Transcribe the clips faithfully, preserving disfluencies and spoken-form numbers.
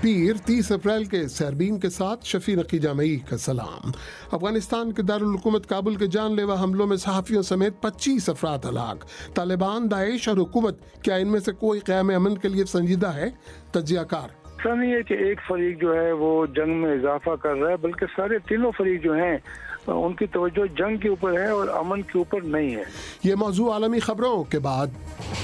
پیر تیس اپریل کے سیربین کے ساتھ شفیع نقی جامعی کا سلام۔ افغانستان کے دارالحکومت کابل کے جان لیوا حملوں میں صحافیوں سمیت پچیس افراد ہلاک۔ طالبان، داعش اور حکومت، کیا ان میں سے کوئی قیام امن کے لیے سنجیدہ ہے؟ تجزیہ کار ایسا نہیں ہے کہ ایک فریق جو ہے وہ جنگ میں اضافہ کر رہا ہے، بلکہ سارے تینوں فریق جو ہیں ان کی توجہ جنگ کے اوپر ہے اور امن کے اوپر نہیں ہے۔ یہ موضوع عالمی خبروں کے بعد۔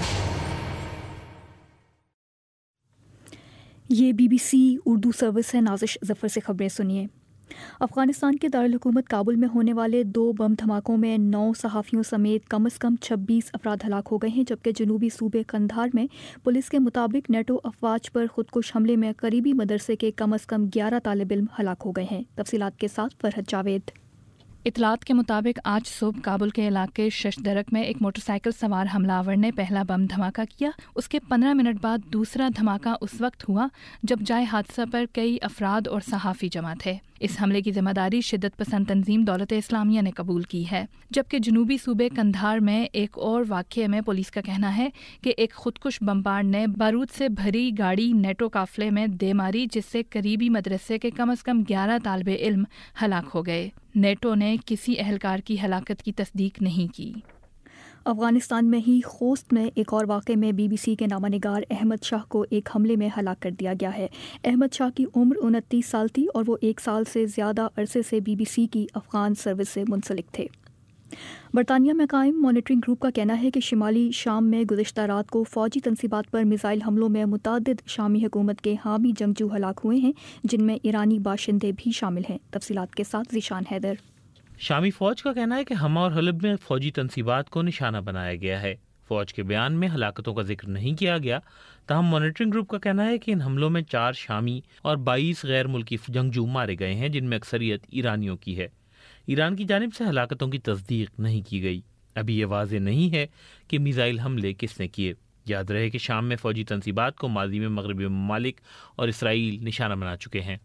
یہ B B C Urdu service ہے، نازش ظفر سے خبریں سنیے۔ افغانستان کے دارالحکومت کابل میں ہونے والے دو بم دھماکوں میں نو صحافیوں سمیت کم از کم چھبیس افراد ہلاک ہو گئے ہیں، جبکہ جنوبی صوبے قندھار میں پولیس کے مطابق نیٹو افواج پر خودکش حملے میں قریبی مدرسے کے کم از کم گیارہ طالب علم ہلاک ہو گئے ہیں۔ تفصیلات کے ساتھ فرحت جاوید۔ اطلاعات کے مطابق آج صبح کابل کے علاقے شش درک میں ایک موٹر سائیکل سوار حملہ آور نے پہلا بم دھماکہ کیا۔ اس کے پندرہ منٹ بعد دوسرا دھماکہ اس وقت ہوا جب جائے حادثہ پر کئی افراد اور صحافی جمع تھے۔ اس حملے کی ذمہ داری شدت پسند تنظیم دولت اسلامیہ نے قبول کی ہے، جبکہ جنوبی صوبے قندھار میں ایک اور واقعے میں پولیس کا کہنا ہے کہ ایک خودکش بمبار نے بارود سے بھری گاڑی نیٹو قافلے میں دے ماری، جس سے قریبی مدرسے کے کم از کم گیارہ طالب علم ہلاک ہو گئے۔ نیٹو نے کسی اہلکار کی ہلاکت کی تصدیق نہیں کی۔ افغانستان میں ہی خوست میں ایک اور واقعے میں بی بی سی کے نامہ نگار احمد شاہ کو ایک حملے میں ہلاک کر دیا گیا ہے۔ احمد شاہ کی عمر انتیس سال تھی اور وہ ایک سال سے زیادہ عرصے سے بی بی سی کی افغان سروس سے منسلک تھے۔ برطانیہ میں قائم مانیٹرنگ گروپ کا کہنا ہے کہ شمالی شام میں گزشتہ رات کو فوجی تنصیبات پر میزائل حملوں میں متعدد شامی حکومت کے حامی جنگجو ہلاک ہوئے ہیں، جن میں ایرانی باشندے بھی شامل ہیں۔ تفصیلات کے ساتھ ذیشان حیدر۔ شامی فوج کا کہنا ہے کہ ہما اور حلب میں فوجی تنصیبات کو نشانہ بنایا گیا ہے۔ فوج کے بیان میں ہلاکتوں کا ذکر نہیں کیا گیا، تاہم مانیٹرنگ گروپ کا کہنا ہے کہ ان حملوں میں چار شامی اور بائیس غیر ملکی جنگجو مارے گئے ہیں، جن میں اکثریت ایرانیوں کی ہے۔ ایران کی جانب سے ہلاکتوں کی تصدیق نہیں کی گئی۔ ابھی یہ واضح نہیں ہے کہ میزائل حملے کس نے کیے۔ یاد رہے کہ شام میں فوجی تنصیبات کو ماضی میں مغربی ممالک اور اسرائیل نشانہ بنا چکے ہیں۔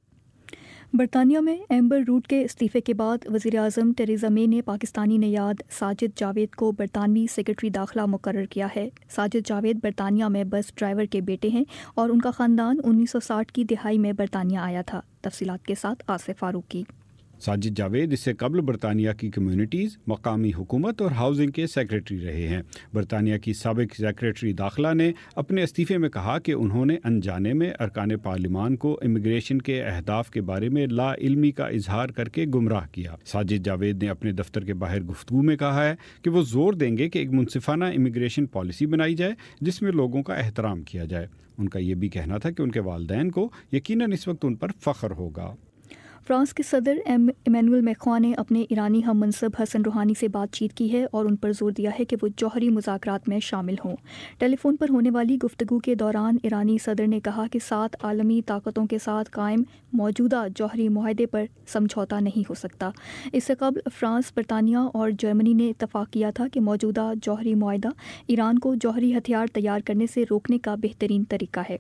برطانیہ میں ایمبر روڈ کے استعفے کے بعد وزیر اعظم ٹریزا مے نے پاکستانی نیاد ساجد جاوید کو برطانوی سیکرٹری داخلہ مقرر کیا ہے۔ ساجد جاوید برطانیہ میں بس ڈرائیور کے بیٹے ہیں اور ان کا خاندان انیس سو ساٹھ کی دہائی میں برطانیہ آیا تھا۔ تفصیلات کے ساتھ آصف فاروقی۔ ساجد جاوید اس سے قبل برطانیہ کی کمیونٹیز، مقامی حکومت اور ہاؤسنگ کے سیکرٹری رہے ہیں۔ برطانیہ کی سابق سیکرٹری داخلہ نے اپنے استعفے میں کہا کہ انہوں نے انجانے میں ارکان پارلیمان کو امیگریشن کے اہداف کے بارے میں لا علمی کا اظہار کر کے گمراہ کیا۔ ساجد جاوید نے اپنے دفتر کے باہر گفتگو میں کہا ہے کہ وہ زور دیں گے کہ ایک منصفانہ امیگریشن پالیسی بنائی جائے جس میں لوگوں کا احترام کیا جائے۔ ان کا یہ بھی کہنا تھا کہ ان کے والدین کو یقیناً اس وقت ان پر فخر ہوگا۔ فرانس کے صدر ایمینوئل میکروں نے اپنے ایرانی ہم منصب حسن روحانی سے بات چیت کی ہے اور ان پر زور دیا ہے کہ وہ جوہری مذاکرات میں شامل ہوں۔ ٹیلی فون پر ہونے والی گفتگو کے دوران ایرانی صدر نے کہا کہ سات عالمی طاقتوں کے ساتھ قائم موجودہ جوہری معاہدے پر سمجھوتا نہیں ہو سکتا۔ اس سے قبل فرانس، برطانیہ اور جرمنی نے اتفاق کیا تھا کہ موجودہ جوہری معاہدہ ایران کو جوہری ہتھیار تیار کرنے سے روکنے کا بہترین طریقہ ہے۔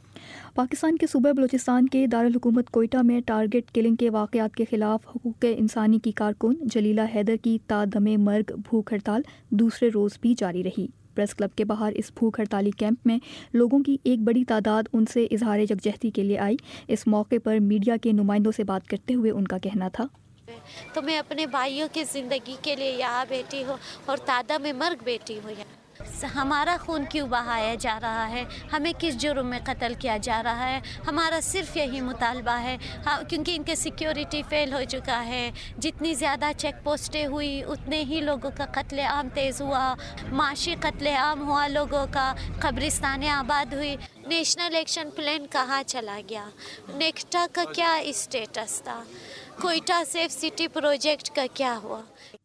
پاکستان کے صوبہ بلوچستان کے دارالحکومت کوئٹہ میں ٹارگٹ کلنگ کے واقعات کے خلاف حقوق انسانی کی کارکن جلیلہ حیدر کی تا دم مرگ بھوک ہڑتال دوسرے روز بھی جاری رہی۔ پریس کلب کے باہر اس بھوک ہڑتالی کیمپ میں لوگوں کی ایک بڑی تعداد ان سے اظہار یکجہتی کے لیے آئی۔ اس موقع پر میڈیا کے نمائندوں سے بات کرتے ہوئے ان کا کہنا تھا، تو میں اپنے بھائیوں کی زندگی کے لیے یہاں بیٹھی ہوں اور تا دم مرگ بیٹھی ہوں۔ ہمارا خون کیوں بہایا جا رہا ہے؟ ہمیں کس جرم میں قتل کیا جا رہا ہے؟ ہمارا صرف یہی مطالبہ ہے، کیونکہ ان کے سیکیورٹی فیل ہو چکا ہے۔ جتنی زیادہ چیک پوسٹیں ہوئی اتنے ہی لوگوں کا قتل عام تیز ہوا، معاشی قتل عام ہوا، لوگوں کا قبرستانیں آباد ہوئی۔ نیشنل ایکشن پلان کہاں چلا گیا؟ نیکٹا کا کیا اسٹیٹس تھا؟ کوئٹہ سیف سٹی پروجیکٹ کا کیا ہوا؟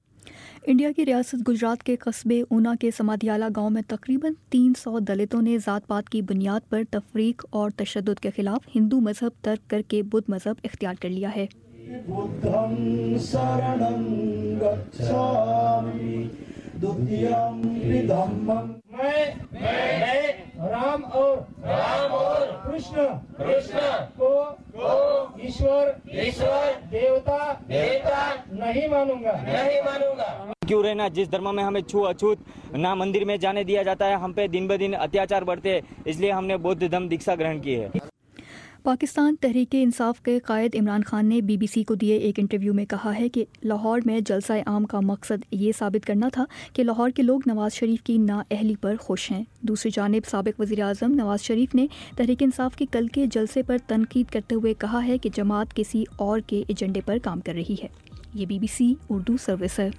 انڈیا کی ریاست گجرات کے قصبے اونا کے سمادھیالہ گاؤں میں تقریباً تین سو دلتوں نے ذات پات کی بنیاد پر تفریق اور تشدد کے خلاف ہندو مذہب ترک کر کے بدھ مذہب اختیار کر لیا ہے۔ رام اور رام اور کرشن کرشن کو ایشور ایشور دیوتا دیوتا نہیں مانوں گا نہیں مانوں گا۔ کیوں رہنا جس دھرم میں ہمیں چھو اچھوت نہ مندر میں جانے دیا جاتا ہے، ہم پہ دن بہ دن اتیاچار بڑھتے ہیں، اس لیے ہم نے بودھ دھم دیکشا گرہن کی ہے۔ پاکستان تحریک انصاف کے قائد عمران خان نے بی بی سی کو دیے ایک انٹرویو میں کہا ہے کہ لاہور میں جلسہ عام کا مقصد یہ ثابت کرنا تھا کہ لاہور کے لوگ نواز شریف کی نااہلی پر خوش ہیں۔ دوسری جانب سابق وزیر اعظم نواز شریف نے تحریک انصاف کے کل کے جلسے پر تنقید کرتے ہوئے کہا ہے کہ جماعت کسی اور کے ایجنڈے پر کام کر رہی ہے۔ یہ B B C Urdu service ہے۔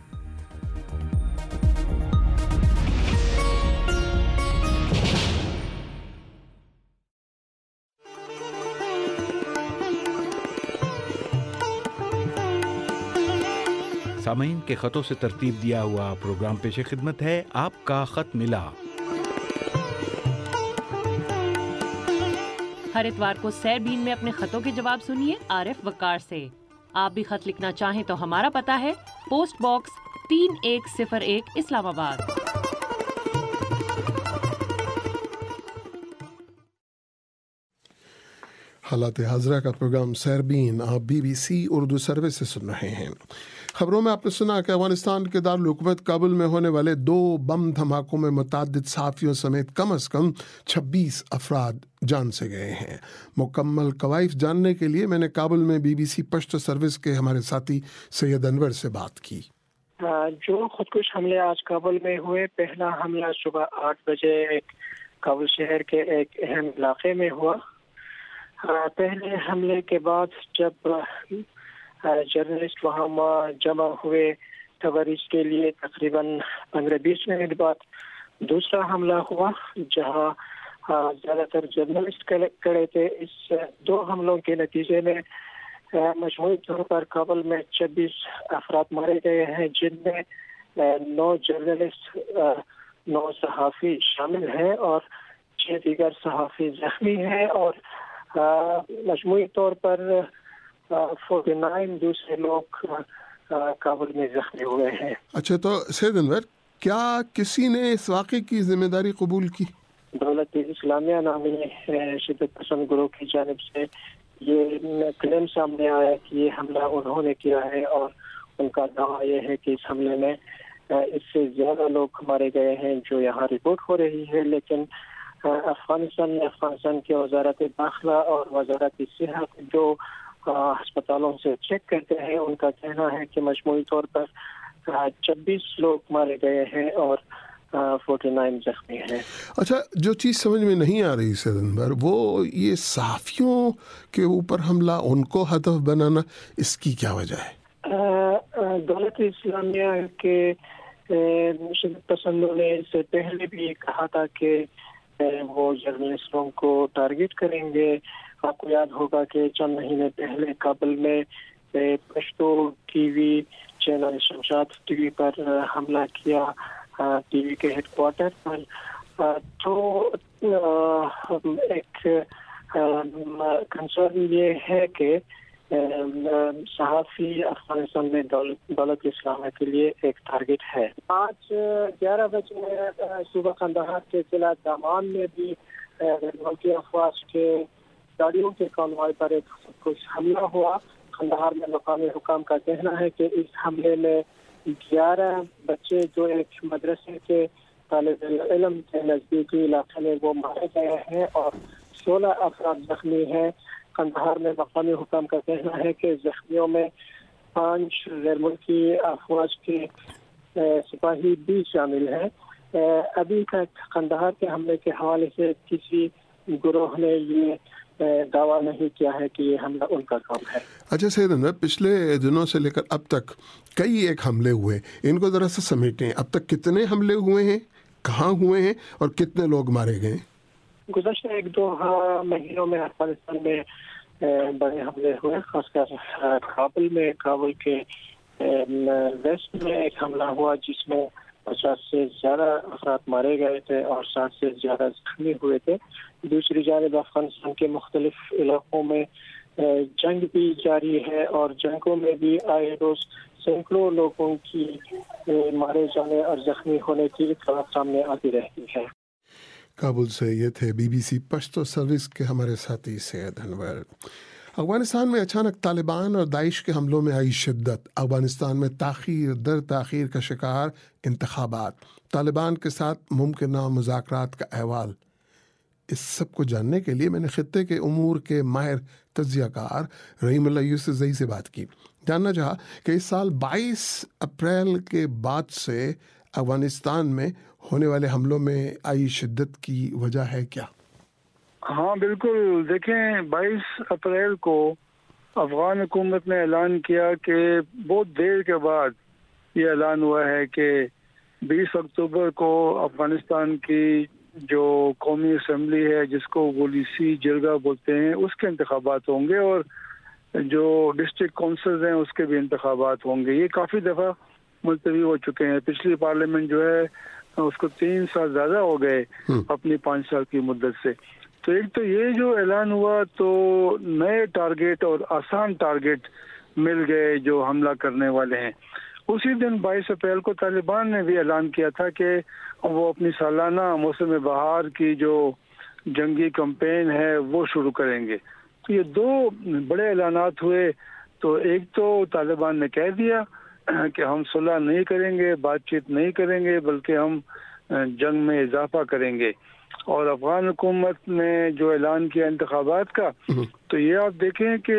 سامعین کے خطوں سے ترتیب دیا ہوا پروگرام پیش خدمت ہے آپ کا خط ملا۔ ہر اتوار کو سیر بین میں اپنے خطوں کے جواب سنیے عارف وقار سے۔ آپ بھی خط لکھنا چاہیں تو ہمارا پتہ ہے پوسٹ باکس تین ایک صفر ایک اسلام آباد۔ حالات حاضرہ کا پروگرام سیربین آپ B B C Urdu service سے سن رہے ہیں۔ خبروں میں آپ نے سنا کہ افغانستان کے دارالحکومت کابل میں ہونے والے دو بم دھماکوں میں متعدد صحافیوں سمیت کم از کم چھبیس افراد جان سے گئے ہیں۔ مکمل کوائف جاننے کے لیے میں نے کابل میں B B C Pashto service کے ہمارے ساتھی سید انور سے بات کی۔ جو خودکش حملے آج کابل میں ہوئے، پہلا حملہ صبح آٹھ بجے کابل شہر کے ایک اہم علاقے میں ہوا۔ پہلے حملے کے بعد جب جرنلسٹ وہاں جمع ہوئے کوریج کے لیے تقریباً پندرہ بیس منٹ بعد دوسرا حملہ ہوا جہاں زیادہ تر جرنلسٹ کھڑے تھے۔ اس دو حملوں کے نتیجے میں مجموعی طور پر کابل میں چھبیس افراد مارے گئے ہیں، جن میں نو جرنلسٹ نو صحافی شامل ہیں اور چھ دیگر صحافی زخمی ہیں اور مجموعی طور پر فورٹی نائن دوسرے لوگ کابل میں زخمی ہوئے ہیں۔ اچھا، تو سید انور، کیا کسی نے اس واقعے کی ذمہ داری قبول کی؟ دولت اسلامیہ نامی شدت پسند گروہ کی جانب سے یہ کلیم سامنے آیا کہ یہ حملہ انہوں نے کیا ہے اور ان کا دعویٰ یہ ہے کہ اس حملے میں اس سے زیادہ لوگ مارے گئے ہیں جو یہاں رپورٹ ہو رہی ہے، لیکن افغانستان میں افغانستان کی وزارت داخلہ اور وزارت صحت جو ہسپتالوں سے چیک کرتے ہیں، ان کا کہنا ہے کہ مجموعی طور پر چھبیس لوگ مارے گئے ہیں اور فورٹی نائن زخمی ہیں۔ اچھا، جو چیز سمجھ میں نہیں آ رہی سید انور، وہ یہ صحافیوں کے اوپر حملہ، ان کو ہدف بنانا، اس کی کیا وجہ ہے؟ دولت اسلامیہ کے شدت پسندوں نے اس سے پہلے بھی کہا تھا کہ وہ جرنلسٹوں کو ٹارگٹ کریں گے۔ آپ کو یاد ہوگا کہ چند مہینے پہلے کابل میں Pashto T V channel Shamshad T V پر حملہ کیا، ٹی وی کے ہیڈ کوارٹر پر۔ تو ایک کنسرن یہ ہے کہ صحافی افغانستان میں دولت اسلامیہ کے لیے ایک ٹارگٹ ہے۔ آج گیارہ بجے صبح قندھار کے ضلع دامان میں بھی ملکی افواج کے گاڑیوں کے کانوائے پر ایک کچھ حملہ ہوا۔ قندھار میں مقامی حکام کا کہنا ہے کہ اس حملے میں گیارہ بچے جو ایک مدرسے کے طالب علم کے نزدیکی علاقے میں وہ مارے گئے ہیں اور سولہ افراد زخمی ہیں۔ قندھار میں مقامی حکام کا کہنا ہے کہ زخمیوں میں پانچ غیر ملکی افواج کے سپاہی بھی شامل ہیں۔ ابھی تک قندھار کے حملے کے حوالے سے کسی گروہ نے یہ دعویٰ نہیں کیا ہے کہ یہ حملہ ان کا کام ہے۔ اچھا سید انور، پچھلے دنوں سے لے کر اب تک کئی ایک حملے ہوئے، ان کو ذرا سا سمیٹیں۔ اب تک کتنے حملے ہوئے ہیں، کہاں ہوئے ہیں اور کتنے لوگ مارے گئے؟ گزشتہ ایک دو مہینوں میں افغانستان میں بڑے حملے ہوئے، خاص کر کابل میں۔ کابل کے ویسٹ میں ایک حملہ ہوا جس میں پچاس سے زیادہ افراد مارے گئے تھے اور ساٹھ سے زیادہ زخمی ہوئے تھے۔ دوسری جانب افغانستان کے مختلف علاقوں میں جنگ بھی جاری ہے اور جنگوں میں بھی آئے روز سینکڑوں لوگوں کی مارے جانے اور زخمی ہونے کی اطلاعات سامنے آتی رہتی ہے۔ کابل سے یہ تھے B B C Pashto service کے ہمارے ساتھی سید انور۔ افغانستان میں اچانک طالبان اور داعش کے حملوں میں آئی شدت۔ افغانستان میں تاخیر در تاخیر کا شکار انتخابات، طالبان کے ساتھ ممکنہ مذاکرات کا احوال۔ اس سب کو جاننے کے لیے میں نے خطے کے امور کے ماہر تجزیہ کار رحیم اللہ یوسف زئی سے بات کی. جاننا چاہا کہ اس سال بائیس اپریل کے بعد سے افغانستان میں ہونے والے حملوں میں آئی شدت کی وجہ ہے کیا؟ ہاں بالکل، دیکھیں بائیس اپریل کو افغان حکومت نے اعلان کیا کہ بہت دیر کے بعد یہ اعلان ہوا ہے کہ بیس اکتوبر کو افغانستان کی جو قومی اسمبلی ہے جس کو ولیسی جرگہ بولتے ہیں اس کے انتخابات ہوں گے، اور جو ڈسٹرکٹ کونسلز ہیں اس کے بھی انتخابات ہوں گے. یہ کافی دفعہ ملتوی ہو چکے ہیں. پچھلی پارلیمنٹ جو ہے اس کو تین سال زیادہ ہو گئے اپنی پانچ سال کی مدت سے. تو ایک تو یہ جو اعلان ہوا تو نئے ٹارگیٹ اور آسان ٹارگیٹ مل گئے جو حملہ کرنے والے ہیں. اسی دن بائیس اپریل کو طالبان نے بھی اعلان کیا تھا کہ وہ اپنی سالانہ موسم بہار کی جو جنگی کمپین ہے وہ شروع کریں گے. تو یہ دو بڑے اعلانات ہوئے. تو ایک تو طالبان نے کہہ دیا کہ ہم صلح نہیں کریں گے، بات چیت نہیں کریں گے، بلکہ ہم جنگ میں اضافہ کریں گے. اور افغان حکومت نے جو اعلان کیا انتخابات کا، تو یہ آپ دیکھیں کہ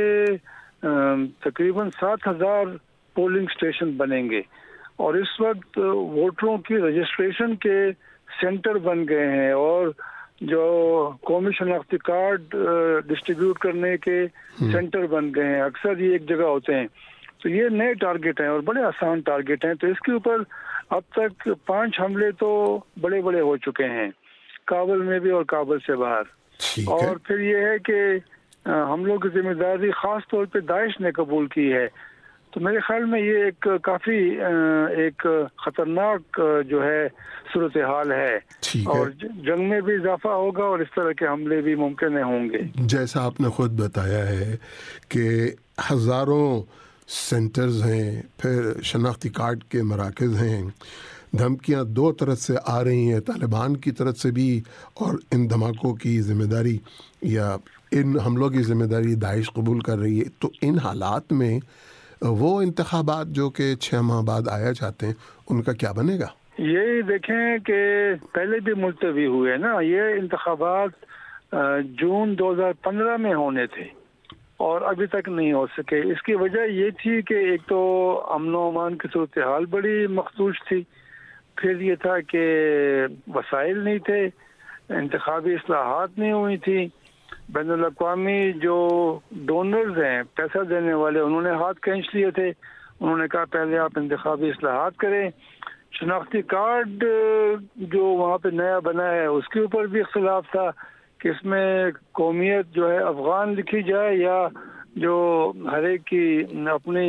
تقریباً سات ہزار پولنگ اسٹیشن بنیں گے، اور اس وقت ووٹروں کی رجسٹریشن کے سینٹر بن گئے ہیں، اور جو قومی شناختی کارڈ ڈسٹریبیوٹ کرنے کے سینٹر بن گئے ہیں. اکثر یہ ایک جگہ ہوتے ہیں. تو یہ نئے ٹارگیٹ ہیں اور بڑے آسان ٹارگیٹ ہیں. تو اس کے اوپر اب تک پانچ حملے تو بڑے بڑے ہو چکے ہیں، کابل میں بھی اور کابل سے باہر. اور پھر یہ ہے کہ حملوں کی ذمہ داری خاص طور پہ داعش نے قبول کی ہے. تو میرے خیال میں یہ ایک کافی ایک خطرناک جو ہے صورتحال ہے، اور جنگ میں بھی اضافہ ہوگا اور اس طرح کے حملے بھی ممکن ہوں گے. جیسا آپ نے خود بتایا ہے کہ ہزاروں سینٹرز ہیں، پھر شناختی کارڈ کے مراکز ہیں. دھمکیاں دو طرف سے آ رہی ہیں، طالبان کی طرف سے بھی، اور ان دھماکوں کی ذمہ داری یا ان حملوں کی ذمہ داری داعش قبول کر رہی ہے. تو ان حالات میں وہ انتخابات جو کہ چھ ماہ بعد آیا چاہتے ہیں ان کا کیا بنے گا؟ یہی دیکھیں کہ پہلے بھی ملتوی ہوئے نا. یہ انتخابات جون دو ہزار پندرہ میں ہونے تھے اور ابھی تک نہیں ہو سکے. اس کی وجہ یہ تھی کہ ایک تو امن و امان کی صورتحال بڑی مخدوش تھی، پھر یہ تھا کہ وسائل نہیں تھے، انتخابی اصلاحات نہیں ہوئی تھی، بین الاقوامی جو ڈونرز ہیں پیسہ دینے والے انہوں نے ہاتھ کھینچ لیے تھے. انہوں نے کہا پہلے آپ انتخابی اصلاحات کریں. شناختی کارڈ جو وہاں پہ نیا بنا ہے اس کے اوپر بھی اختلاف تھا کہ اس میں قومیت جو ہے افغان لکھی جائے یا جو ہر ایک کی اپنی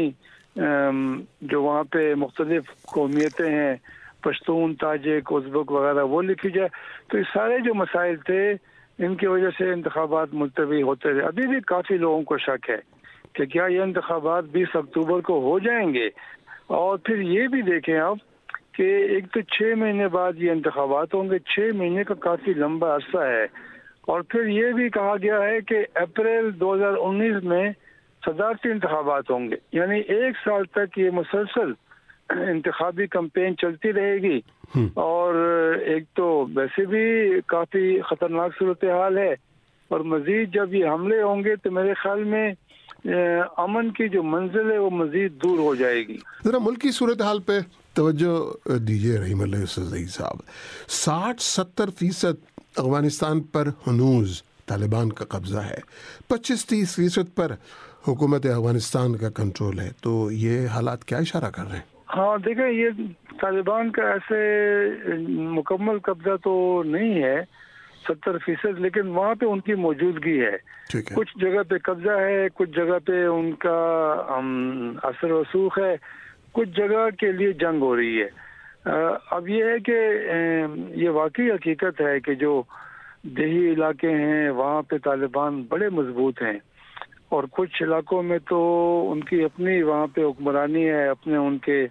جو وہاں پہ مختلف قومیتیں ہیں، پشتون، تاجک، ازبک وغیرہ، وہ لکھی جائے. تو یہ سارے جو مسائل تھے ان کی وجہ سے انتخابات ملتوی ہوتے رہے. ابھی بھی کافی لوگوں کو شک ہے کہ کیا یہ انتخابات بیس اکتوبر کو ہو جائیں گے. اور پھر یہ بھی دیکھیں آپ کہ ایک تو چھ مہینے بعد یہ انتخابات ہوں گے. چھ مہینے کا کافی لمبا عرصہ ہے. اور پھر یہ بھی کہا گیا ہے کہ اپریل دو ہزار انیس میں صدارتی انتخابات ہوں گے. یعنی ایک سال تک یہ مسلسل انتخابی کمپین چلتی رہے گی. اور ایک تو ویسے بھی کافی خطرناک صورتحال ہے، اور مزید جب یہ حملے ہوں گے تو میرے خیال میں امن کی جو منزل ہے وہ مزید دور ہو جائے گی. ذرا ملکی صورتحال پہ توجہ دیجیے رحیم اللہ یوسف صاحب. ساٹھ ستر فیصد افغانستان پر ہنوز طالبان کا قبضہ ہے، پچیس تیس فیصد پر حکومت افغانستان کا کنٹرول ہے. تو یہ حالات کیا اشارہ کر رہے ہیں؟ ہاں دیکھیں، یہ طالبان کا ایسے مکمل قبضہ تو نہیں ہے ستر فیصد، لیکن وہاں پہ ان کی موجودگی ہے. کچھ جگہ پہ قبضہ ہے، کچھ جگہ پہ ان کا اثر و رسوخ ہے، کچھ جگہ کے لیے جنگ ہو رہی ہے. اب یہ ہے کہ یہ واقعی حقیقت ہے کہ جو دیہی علاقے ہیں وہاں پہ طالبان بڑے مضبوط ہیں، اور کچھ علاقوں میں تو ان کی اپنی وہاں پہ حکمرانی ہے، اپنے ان کے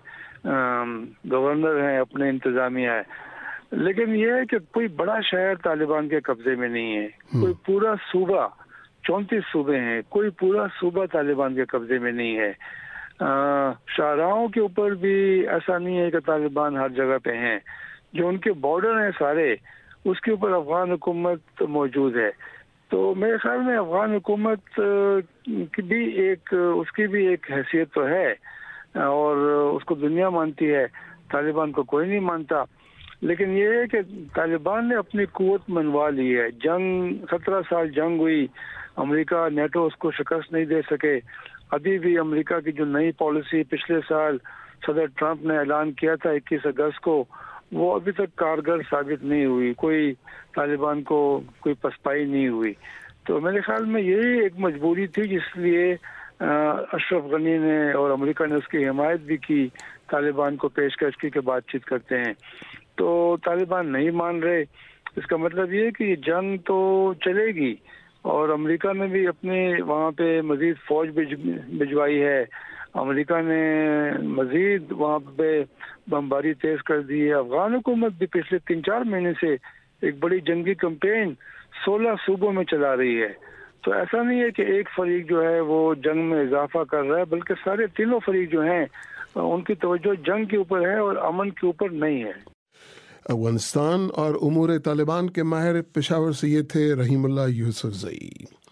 گورنر ہیں، اپنے انتظامیہ ہے. لیکن یہ ہے کہ کوئی بڑا شہر طالبان کے قبضے میں نہیں ہے. کوئی پورا صوبہ، چونتیس صوبے ہیں، کوئی پورا صوبہ طالبان کے قبضے میں نہیں ہے. شاہراہوں کے اوپر بھی ایسا نہیں ہے کہ طالبان ہر جگہ پہ ہیں. جو ان کے بارڈر ہیں سارے، اس کے اوپر افغان حکومت موجود ہے. تو میرے خیال میں افغان حکومت کی بھی ایک اس کی بھی ایک حیثیت تو ہے اور اس کو دنیا مانتی ہے, طالبان کو کوئی نہیں مانتا. لیکن یہ ہے کہ طالبان نے اپنی قوت منوا لی ہے. جنگ سترہ سال جنگ ہوئی, امریکہ نیٹو اس کو شکست نہیں دے سکے. ابھی بھی امریکہ کی جو نئی پالیسی پچھلے سال صدر ٹرمپ نے اعلان کیا تھا اکیس اگست کو, وہ ابھی تک کارگر ثابت نہیں ہوئی. کوئی طالبان کو کوئی پسپائی نہیں ہوئی. تو میرے خیال میں یہی ایک مجبوری تھی جس لیے اشرف غنی نے اور امریکہ نے اس کی حمایت بھی کی, طالبان کو پیشکش کی کہ بات چیت کرتے ہیں. تو طالبان نہیں مان رہے. اس کا مطلب یہ ہے کہ یہ جنگ تو چلے گی اور امریکہ نے بھی اپنے وہاں پہ مزید فوج بھجوائی ہے. امریکہ نے مزید وہاں پہ بمباری تیز کر دی ہے. افغان حکومت بھی پچھلے تین چار مہینے سے ایک بڑی جنگی کمپین سولہ صوبوں میں چلا رہی ہے. تو ایسا نہیں ہے کہ ایک فریق جو ہے وہ جنگ میں اضافہ کر رہا ہے, بلکہ سارے تینوں فریق جو ہیں ان کی توجہ جنگ کے اوپر ہے اور امن کے اوپر نہیں ہے. افغانستان اور امور طالبان کے ماہر پشاور سے یہ تھے رحیم اللہ یوسف زئی.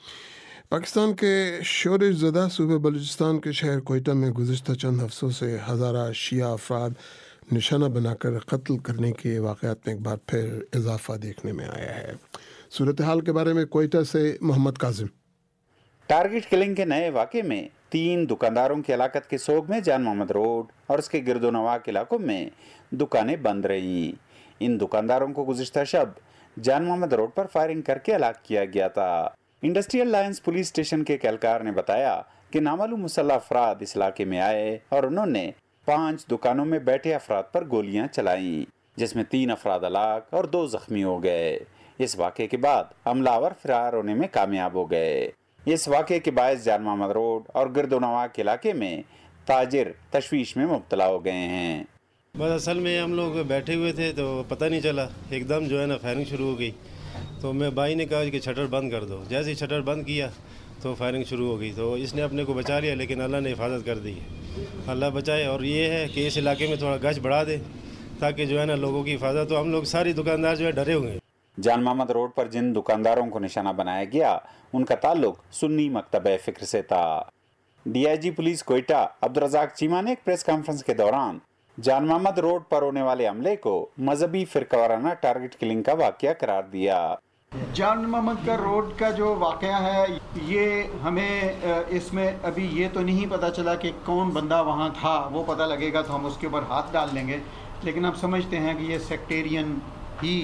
پاکستان کے شورش زدہ صوبہ بلوچستان کے شہر کوئٹہ میں گزشتہ چند ہفتوں سے ہزارہ شیعہ افراد نشانہ بنا کر قتل کرنے کے واقعات میں ایک بار پھر اضافہ دیکھنے میں آیا ہے. صورتحال کے بارے میں کوئٹہ سے محمد کاظم. ٹارگٹ کلنگ کے نئے واقعے میں تین دکانداروں کی ہلاکت کے سوگ میں جان محمد روڈ اور اس کے گرد و نواح کے علاقوں میں دکانیں بند رہیں. ان دکانداروں کو گزشتہ شب جان محمد روڈ پر فائرنگ کر کے ہلاک کیا گیا تھا. انڈسٹریل لائنز پولیس اسٹیشن کے اہلکار نے بتایا کہ نامعلوم مسلح افراد اس علاقے میں آئے اور انہوں نے پانچ دکانوں میں بیٹھے افراد پر گولیاں چلائیں, جس میں تین افراد ہلاک اور دو زخمی ہو گئے. اس واقعے کے بعد حملہ آور فرار ہونے میں کامیاب ہو گئے. اس واقعے کے باعث جان محمد روڈ اور گرد و نواح کے علاقے میں تاجر تشویش میں مبتلا ہو گئے ہیں. بس اصل میں ہم لوگ بیٹھے ہوئے تھے تو پتہ نہیں چلا, ایک دم جو ہے نا فائرنگ شروع ہو گئی. تو میں بھائی نے کہا کہ شٹر بند کر دو. جیسے ہی شٹر بند کیا تو فائرنگ شروع ہو گئی. تو اس نے اپنے کو بچا لیا, لیکن اللہ نے حفاظت کر دی, اللہ بچائے. اور یہ ہے کہ اس علاقے میں تھوڑا گشت بڑھا دے تاکہ جو ہے نا لوگوں کی حفاظت. تو ہم لوگ ساری دکاندار جو ہے ڈرے ہوئے ہیں. جان محمد روڈ پر جن دکانداروں کو نشانہ بنایا گیا ان کا تعلق سنی مکتبہ فکر سے تھا. D I G police Quetta Abdul Razzaq Cheema نے ایک پریس کانفرنس کے دوران جان محمد روڈ پر ہونے والے حملے کو مذہبی فرقہ وارانہ ٹارگٹ کلنگ کا واقعہ قرار دیا. جان محمد کا روڈ کا جو واقعہ ہے یہ ہمیں اس میں ابھی یہ تو نہیں پتہ چلا کہ کون بندہ وہاں تھا. وہ پتہ لگے گا تو ہم اس کے اوپر ہاتھ ڈال لیں گے, لیکن ہم سمجھتے ہیں کہ یہ سیکٹیرین ہی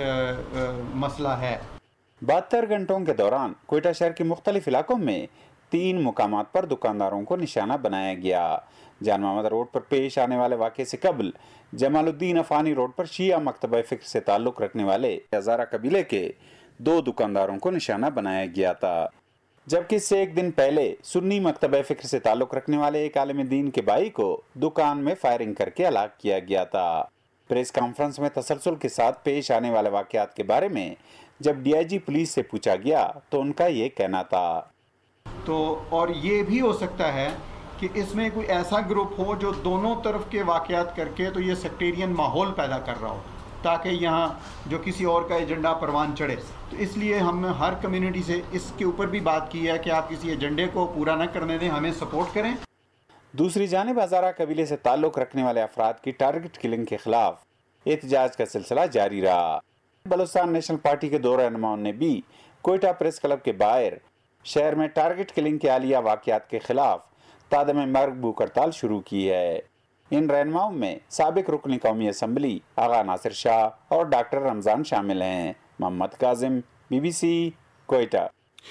مسئلہ ہے. بہتر گھنٹوں کے دوران کوئٹہ شہر کے مختلف علاقوں میں تین مقامات پر دکانداروں کو نشانہ بنایا گیا. جان محمد روڈ پر پیش آنے والے واقعے سے قبل جمال الدین افانی روڈ پر شیعہ مکتبہ فکر سے تعلق رکھنے والے ہزارہ قبیلے کے دو دکانداروں کو نشانہ بنایا گیا تھا, جبکہ اس سے ایک دن پہلے سنی مکتبہ فکر سے تعلق رکھنے والے ایک عالم دین کے بھائی کو دکان میں فائرنگ کر کے ہلاک کیا گیا تھا. پریس کانفرنس میں تسلسل کے ساتھ پیش آنے والے واقعات کے بارے میں جب ڈی آئی جی پولیس سے پوچھا گیا تو ان کا یہ کہنا تھا. تو اور یہ بھی ہو سکتا ہے کہ اس میں کوئی ایسا گروپ ہو جو دونوں طرف کے واقعات کر کے تو یہ سیکٹیرین ماحول پیدا کر رہا ہو تاکہ یہاں جو کسی اور کا ایجنڈا پروان چڑھے. تو اس لیے ہم نے ہر کمیونٹی سے اس کے اوپر بھی بات کی ہے کہ آپ کسی ایجنڈے کو پورا نہ کرنے دیں, ہمیں سپورٹ کریں. دوسری جانب ہزارہ قبیلے سے تعلق رکھنے والے افراد کی ٹارگٹ کلنگ کے خلاف احتجاج کا سلسلہ جاری رہا. بلوچستان نیشنل پارٹی کے دو رہنماؤں نے بھی کوئٹہ پریس کلب کے باہر شہر میں ٹارگٹ کلنگ کے حالیہ واقعات کے خلاف تادم مرگ بھوک ہڑتال شروع کی ہے. ان رہنماؤں میں سابق رکن قومی اسمبلی آغا ناصر شاہ اور ڈاکٹر رمضان شامل ہیں. Muhammad Kazim, B B C, Quetta.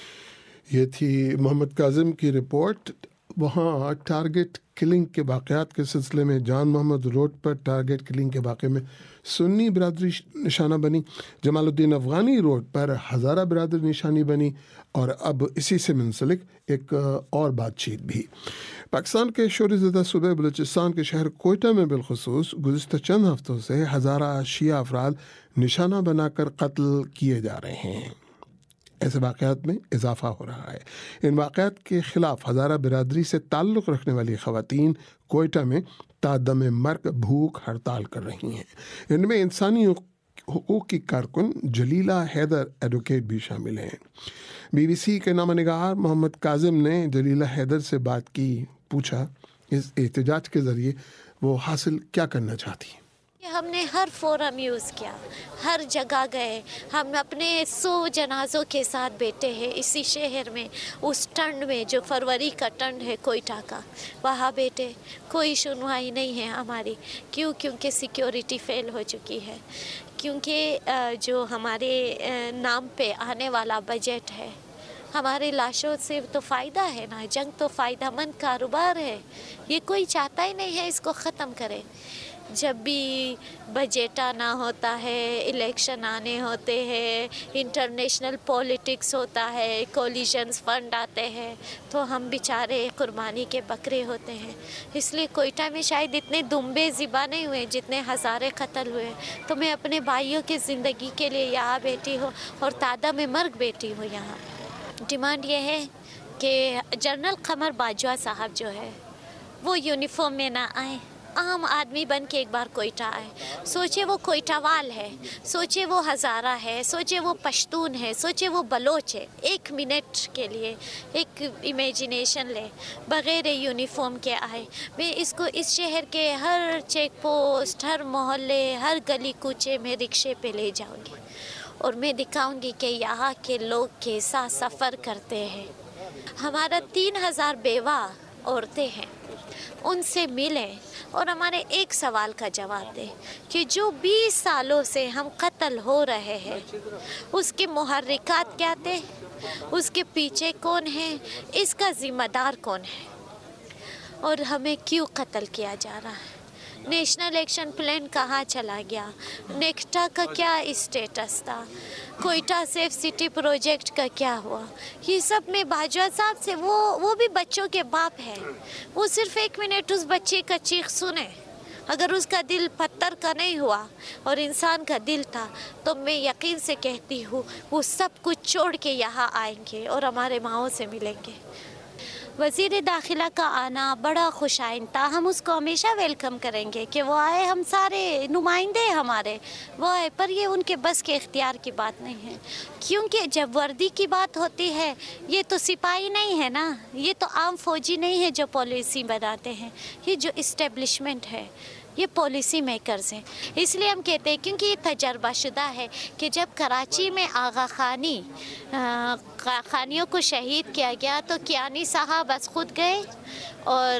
یہ تھی محمد کاظم کی رپورٹ. وہاں ٹارگٹ کلنگ کے واقعات کے سلسلے میں جان محمد روڈ پر ٹارگٹ کلنگ کے واقعے میں سنی برادری نشانہ بنی, جمال الدین افغانی روڈ پر ہزارہ برادری نشانی بنی, اور اب اسی سے منسلک ایک اور بات چیت بھی. پاکستان کے شور زدہ صوبہ بلوچستان کے شہر کوئٹہ میں بالخصوص گزشتہ چند ہفتوں سے ہزارہ شیعہ افراد نشانہ بنا کر قتل کیے جا رہے ہیں. ایسے واقعات میں اضافہ ہو رہا ہے. ان واقعات کے خلاف ہزارہ برادری سے تعلق رکھنے والی خواتین کوئٹہ میں تا دم مرگ بھوک ہڑتال کر رہی ہیں. ان میں انسانی حقوق کی کارکن جلیلہ حیدر ایڈوکیٹ بھی شامل ہیں۔ بی بی سی کے نامہ نگار محمد کاظم نے جلیلہ حیدر سے بات کی، پوچھا اس احتجاج کے ذریعے وہ حاصل کیا کرنا چاہتی ہیں۔ ہم نے ہر فورم یوز کیا، ہر جگہ گئے، ہم اپنے سو جنازوں کے ساتھ بیٹھے ہیں اسی شہر میں، اس ٹنڈ میں جو فروری کا ٹنڈ ہے کوئٹہ کا، وہاں بیٹھے، کوئی سنوائی نہیں ہے ہماری۔ کیوں؟ کیونکہ سیکیورٹی فیل ہو چکی ہے، کیونکہ جو ہمارے نام پہ آنے والا بجٹ ہے، ہمارے لاشوں سے تو فائدہ ہے نا، جنگ تو فائدہ مند کاروبار ہے، یہ کوئی چاہتا ہی نہیں ہے اس کو ختم کرے۔ جب بھی بجٹ آنا ہوتا ہے، الیکشن آنے ہوتے ہیں، انٹرنیشنل پولیٹکس ہوتا ہے، کولیشنز فنڈ آتے ہیں، تو ہم بیچارے قربانی کے بکرے ہوتے ہیں۔ اس لیے کوئٹہ میں شاید اتنے دمبے ذبح نہیں ہوئے جتنے ہزارے قتل ہوئے۔ تو میں اپنے بھائیوں کی زندگی کے لیے یہاں بیٹھی ہوں اور تادہ میں مرگ بیٹھی ہوں یہاں۔ ڈیمانڈ یہ ہے کہ جنرل قمر باجوہ صاحب جو ہے وہ یونیفارم میں نہ آئیں، عام آدمی بن کے ایک بار کوئٹہ آئے، سوچے وہ کوئٹہ وال ہے، سوچے وہ ہزارہ ہے، سوچے وہ پشتون ہے، سوچے وہ بلوچ ہے، ایک منٹ کے لیے ایک امیجنیشن لے، بغیر یونیفارم کے آئے۔ میں اس کو اس شہر کے ہر چیک پوسٹ، ہر محلے، ہر گلی کوچے میں رکشے پہ لے جاؤں گی اور میں دکھاؤں گی کہ یہاں کے لوگ کیسا سفر کرتے ہیں۔ ہمارا تین ہزار بیوہ عورتیں ہیں، ان سے ملیں اور ہمارے ایک سوال کا جواب دیں کہ جو بیس سالوں سے ہم قتل ہو رہے ہیں اس کے محرکات کیا تھے، اس کے پیچھے کون ہے، اس کا ذمہ دار کون ہے، اور ہمیں کیوں قتل کیا جا رہا ہے۔ نیشنل ایکشن پلان کہاں چلا گیا، نیکٹا کا کیا اسٹیٹس تھا، کوئٹہ سیف سٹی پروجیکٹ کا کیا ہوا، یہ سب میں باجوہ صاحب سے، وہ وہ بھی بچوں کے باپ ہیں، وہ صرف ایک منٹ اس بچے کا چیخ سنیں، اگر اس کا دل پتھر کا نہیں ہوا اور انسان کا دل تھا تو میں یقین سے کہتی ہوں وہ سب کچھ چھوڑ کے یہاں آئیں گے اور ہمارے ماؤں سے ملیں گے۔ وزیر داخلہ کا آنا بڑا خوش آئند تھا، ہم اس کو ہمیشہ ویلکم کریں گے کہ وہ آئے، ہم سارے نمائندے ہمارے وہ آئے، پر یہ ان کے بس کے اختیار کی بات نہیں ہے، کیونکہ جب وردی کی بات ہوتی ہے یہ تو سپاہی نہیں ہے نا، یہ تو عام فوجی نہیں ہے جو پالیسی بناتے ہیں، یہ جو اسٹیبلشمنٹ ہے یہ پالیسی میکرز ہیں۔ اس لیے ہم کہتے ہیں کیونکہ یہ تجربہ شدہ ہے کہ جب کراچی میں آغا خانی خانیوں کو شہید کیا گیا تو کیانی صاحب بس خود گئے، اور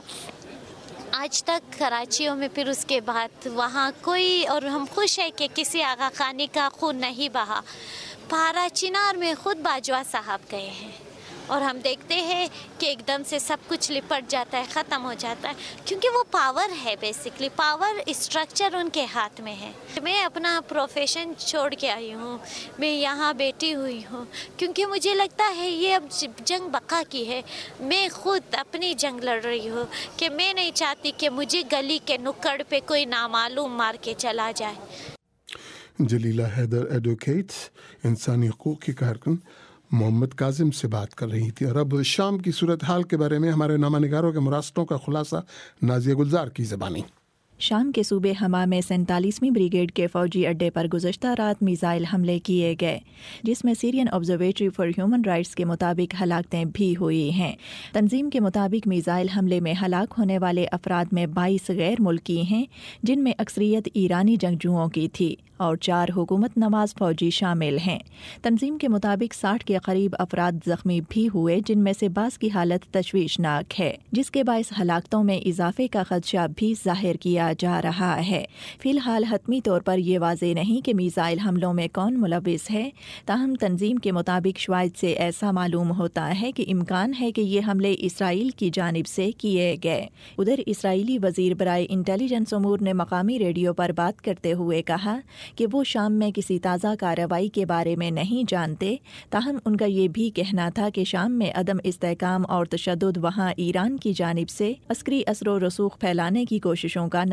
آج تک کراچیوں میں پھر اس کے بعد وہاں کوئی، اور ہم خوش ہیں کہ کسی آغا خانی کا خون نہیں بہا۔ پارا چنار میں خود باجوہ صاحب گئے ہیں، اور ہم دیکھتے ہیں کہ ایک دم سے سب کچھ لپٹ جاتا ہے، ختم ہو جاتا ہے، کیونکہ وہ پاور ہے، بیسکلی پاور اسٹرکچر ان کے ہاتھ میں ہے۔ میں اپنا پروفیشن چھوڑ کے آئی ہوں، میں یہاں بیٹھی ہوئی ہوں کیونکہ مجھے لگتا ہے یہ اب جنگ بقا کی ہے۔ میں خود اپنی جنگ لڑ رہی ہوں کہ میں نہیں چاہتی کہ مجھے گلی کے نکڑ پہ کوئی نامعلوم مار کے چلا جائے۔ جلیلہ حیدر ایڈوکیٹ انسانی حقوق کی کارکن محمد کاظم سے بات کر رہی تھی۔ اور اب شام کی صورتحال کے بارے میں ہمارے نامہ نگاروں کے مراسلوں کا خلاصہ نازیہ گلزار کی زبانی۔ شام کے صوبے حما میں سینتالیسویں بریگیڈ کے فوجی اڈے پر گزشتہ رات میزائل حملے کیے گئے، جس میں Syrian Observatory for Human Rights کے مطابق ہلاکتیں بھی ہوئی ہیں۔ تنظیم کے مطابق میزائل حملے میں ہلاک ہونے والے افراد میں بائیس غیر ملکی ہیں، جن میں اکثریت ایرانی جنگجوؤں کی تھی اور چار حکومت نواز فوجی شامل ہیں۔ تنظیم کے مطابق ساٹھ کے قریب افراد زخمی بھی ہوئے، جن میں سے بعض کی حالت تشویشناک ہے، جس کے باعث ہلاکتوں میں اضافے کا خدشہ بھی ظاہر کیا جا رہا ہے۔ فی الحال حتمی طور پر یہ واضح نہیں کہ میزائل حملوں میں کون ملوث ہے، تاہم تنظیم کے مطابق شواہد سے ایسا معلوم ہوتا ہے کہ امکان ہے کہ یہ حملے اسرائیل کی جانب سے کیے گئے۔ ادھر اسرائیلی وزیر برائے انٹیلیجنس امور نے مقامی ریڈیو پر بات کرتے ہوئے کہا کہ وہ شام میں کسی تازہ کارروائی کے بارے میں نہیں جانتے، تاہم ان کا یہ بھی کہنا تھا کہ شام میں عدم استحکام اور تشدد وہاں ایران کی جانب سے عسکری اثر و رسوخ پھیلانے کی کوششوں کا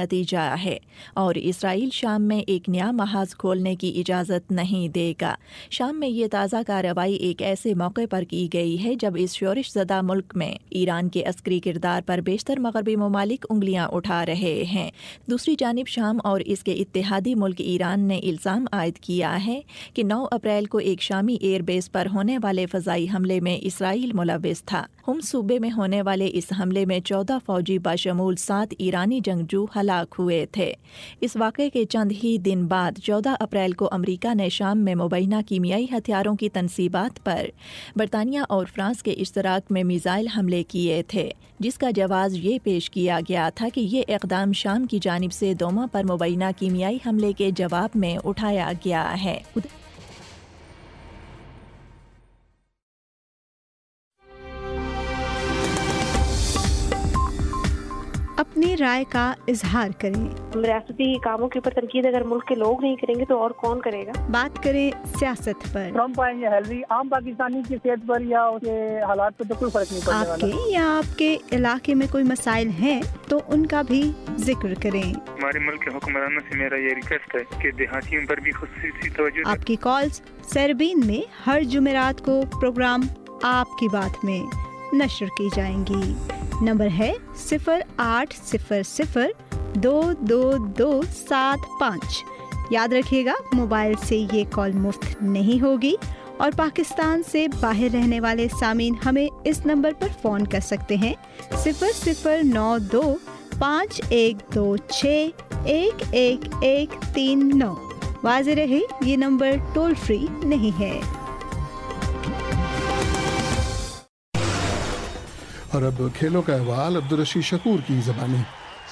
नतीजा है और इसराइल शाम में एक नया महाज खोलने की इजाज़त नहीं देगा। शाम में ये ताज़ा कार्रवाई एक ऐसे मौके पर की गई है जब इस शोरिश ज़दा मुल्क में ईरान के अस्करी किरदार पर बेशतर मगरबी ममालिक उंगलियां उठा रहे हैं। दूसरी जानिब शाम और इसके इत्तेहादी मुल्क ईरान ने इल्ज़ाम आयद किया है कि नौ अप्रैल को एक शामी एयरबेस पर होने वाले फ़ज़ाई हमले में इसराइल मुलव्विस था। हम सूबे में होने वाले इस हमले में चौदह फौजी बशमूल सात ईरानी जंगजू हलाक हुए थे। इस वाक़े के चंद ही दिन बाद चौदह अप्रैल को अमरीका ने शाम में मुबैना कीमियाई हथियारों की तनसीबात पर बरतानिया और फ्रांस के इश्तराक में मिसाइल हमले किए थे, जिसका जवाब ये पेश किया गया था कि ये इक़दाम शाम की जानिब से दोमा पर मुबैना कीमियाई हमले के जवाब में उठाया गया है। अपनी राय का इजहार करें। रियासती कामों के ऊपर तनकीद अगर मुल्क के लोग नहीं करेंगे तो और कौन करेगा। बात करें सियासत पर। ट्रम्प आएंगे हेलरी आम पाकिस्तानी की सेहत पर या उसके हालात पर तो कोई फर्क नहीं पड़ने वाला। आपके या आपके इलाके में कोई मसाइल हैं तो उनका भी जिक्र करें। हमारे मुल्क के हुक्मरानों से मेरा ये रिक्वेस्ट है कि देहातियों पर भी खुसूसी तवज्जो। आपकी कॉल्स सरबीन में हर जुमेरात को प्रोग्राम आपकी बात में नशर की जाएंगी। नंबर है सिफर आठ सिफर सिफर दो दो दो सात पाँच। याद रखिएगा, मोबाइल से ये कॉल मुफ्त नहीं होगी और पाकिस्तान से बाहर रहने वाले सामीन हमें इस नंबर पर फ़ोन कर सकते हैं सिफर सिफर नौ दो पाँच एक दो छः एक एक एक तीन नौ। वाज़ेह रहे, ये नंबर टोल फ्री नहीं है। और अब खेलों का अहवाल अब्दुल रशीद शकूर की ज़बानी।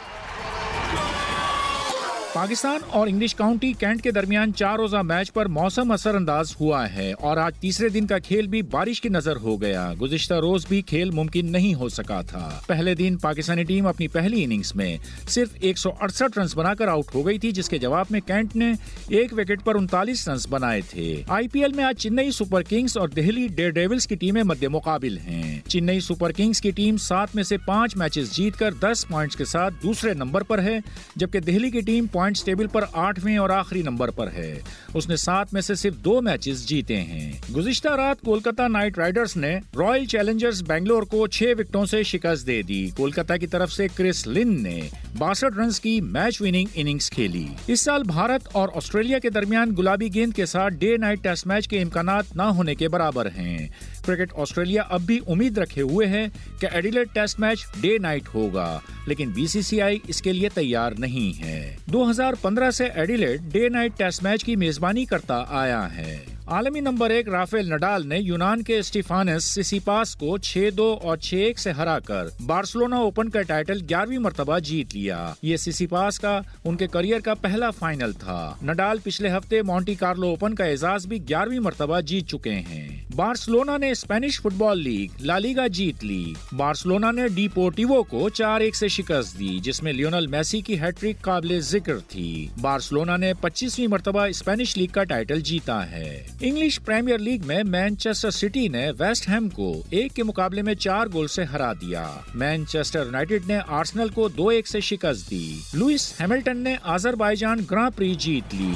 पाकिस्तान और इंग्लिश काउंटी कैंट के दरमियान चार रोजा मैच पर मौसम असरअंदाज हुआ है और आज तीसरे दिन का खेल भी बारिश की नजर हो गया। गुज़िश्ता रोज भी खेल मुमकिन नहीं हो सका था। पहले दिन पाकिस्तानी टीम अपनी पहली इनिंग्स में सिर्फ एक सौ अड़सठ रन बनाकर आउट हो गई थी, जिसके जवाब में कैंट ने एक विकेट पर उनतालीस रन बनाए थे। आईपीएल में आज चेन्नई सुपर किंग्स और दिल्ली डेयरडेविल्स की टीमें मध्य मुकाबिल हैं। चेन्नई सुपर किंग्स की टीम सात में से पाँच मैचेस जीतकर दस पॉइंट्स के साथ दूसरे नंबर पर है, जबकि दिल्ली की टीम पॉइंट्स टेबल पर आठवें और आखिरी नंबर पर है। उसने सात में से सिर्फ दो मैचेस जीते हैं। गुज़िश्ता रात कोलकाता नाइट राइडर्स ने रॉयल चैलेंजर्स बेंगलोर को छह विकेटों से शिकस्त दे दी। कोलकाता की तरफ से क्रिस लिन ने बासठ रन की मैच विनिंग इनिंग्स खेली। इस साल भारत और ऑस्ट्रेलिया के दरमियान गुलाबी गेंद के साथ डे नाइट टेस्ट मैच के इम्कानात न होने के बराबर हैं। क्रिकेट ऑस्ट्रेलिया अब भी उम्मीद रखे हुए है कि Adelaide test match day night होगा, लेकिन बीसीसीआई इसके लिए तैयार नहीं है। दो हज़ार पंद्रह से Adelaide day night test match की मेजबानी करता आया है। आलमी नंबर एक राफेल नडाल ने यूनान के स्टीफानस सिसिपास को छह दो और छह एक से हराकर बार्सिलोना ओपन का टाइटल ग्यारहवीं मर्तबा जीत लिया। ये सिसिपास का उनके करियर का पहला फाइनल था। नडाल पिछले हफ्ते मोंटी कार्लो ओपन का एजाज भी ग्यारहवीं मर्तबा जीत चुके हैं। बार्सिलोना ने Spanish football league La Liga जीत ली। बार्सिलोना ने डिपोर्टिवो को चार एक से शिकस्त दी, जिसमें लियोनल मेसी की हैट्रिक काबिले जिक्र थी। बार्सिलोना ने पच्चीसवीं मर्तबा स्पेनिश लीग का टाइटल जीता है। इंग्लिश प्रीमियर लीग में मैनचेस्टर सिटी ने वेस्ट हैम को एक के मुकाबले में चार गोल से हरा दिया। मैनचेस्टर यूनाइटेड ने आर्सेनल को दो एक से शिकस्त दी। लुइस हैमिल्टन ने अजरबैजान ग्रां प्री जीत ली।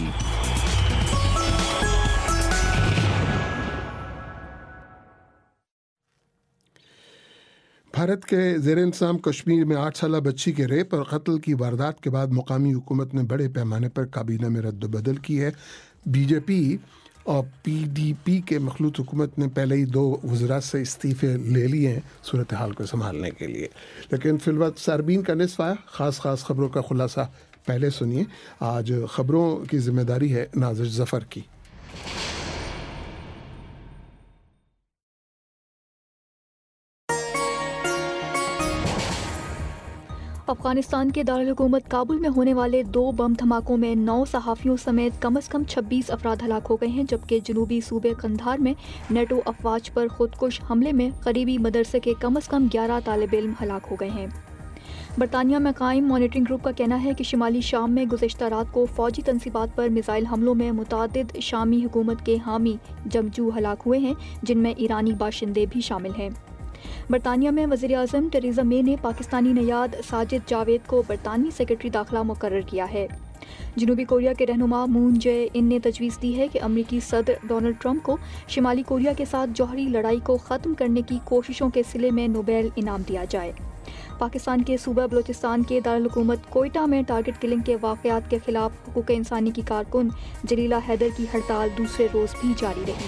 भारत के ज़ेर इंतज़ाम कश्मीर में आठ साल बच्ची के रेप और कत्ल की वारदात के बाद मुकामी हुकूमत ने बड़े पैमाने पर काबीना में रद्द-बदल की है। बीजेपी और पीडीपी के मखलूत हुकूमत ने पहले ही दो वज़रा से इस्तीफ़े ले लिए हैं सूरत हाल को संभालने के लिए, लेकिन फिलवक्त सरबीन का निस्फ़ आया। ख़ास ख़ास ख़बरों का खुलासा पहले सुनिए। आज ख़बरों की ज़िम्मेदारी है नाज़िर ज़फ़र की। अफगानिस्तान के दारुल हुकूमत काबुल में होने वाले दो बम धमाकों में नौ सहाफ़ियों समेत कम अज़ कम छब्बीस अफराद हलाक हो गए हैं, जबकि जनूबी सूबे कंधार में नेटो अफवाज पर खुदकुश हमले में करीबी मदरसे के कम अज़ कम ग्यारह तालिब इल्म हलाक हो गए हैं। बरतानिया में कायम मॉनिटरिंग ग्रुप का कहना है कि शिमाली शाम में गुज़श्ता रात को फ़ौजी तनसीबात पर मिसाइल हमलों में मुतादिद शामी हुकूमत के हामी जंगजू हलाक हुए हैं, जिनमें ईरानी बाशिंदे भी शामिल हैं। برطانیہ میں وزیر اعظم ٹریزا مے نے پاکستانی نیاد ساجد جاوید کو برطانوی سیکرٹری داخلہ مقرر کیا ہے۔ جنوبی کوریا کے رہنما مون جے ان نے تجویز دی ہے کہ امریکی صدر ڈونلڈ ٹرمپ کو شمالی کوریا کے ساتھ جوہری لڑائی کو ختم کرنے کی کوششوں کے صلے میں نوبیل انعام دیا جائے۔ پاکستان کے صوبہ بلوچستان کے دارالحکومت کوئٹہ میں ٹارگٹ کلنگ کے واقعات کے خلاف حقوق انسانی کی کارکن جلیلہ حیدر کی ہڑتال دوسرے روز بھی جاری رہی۔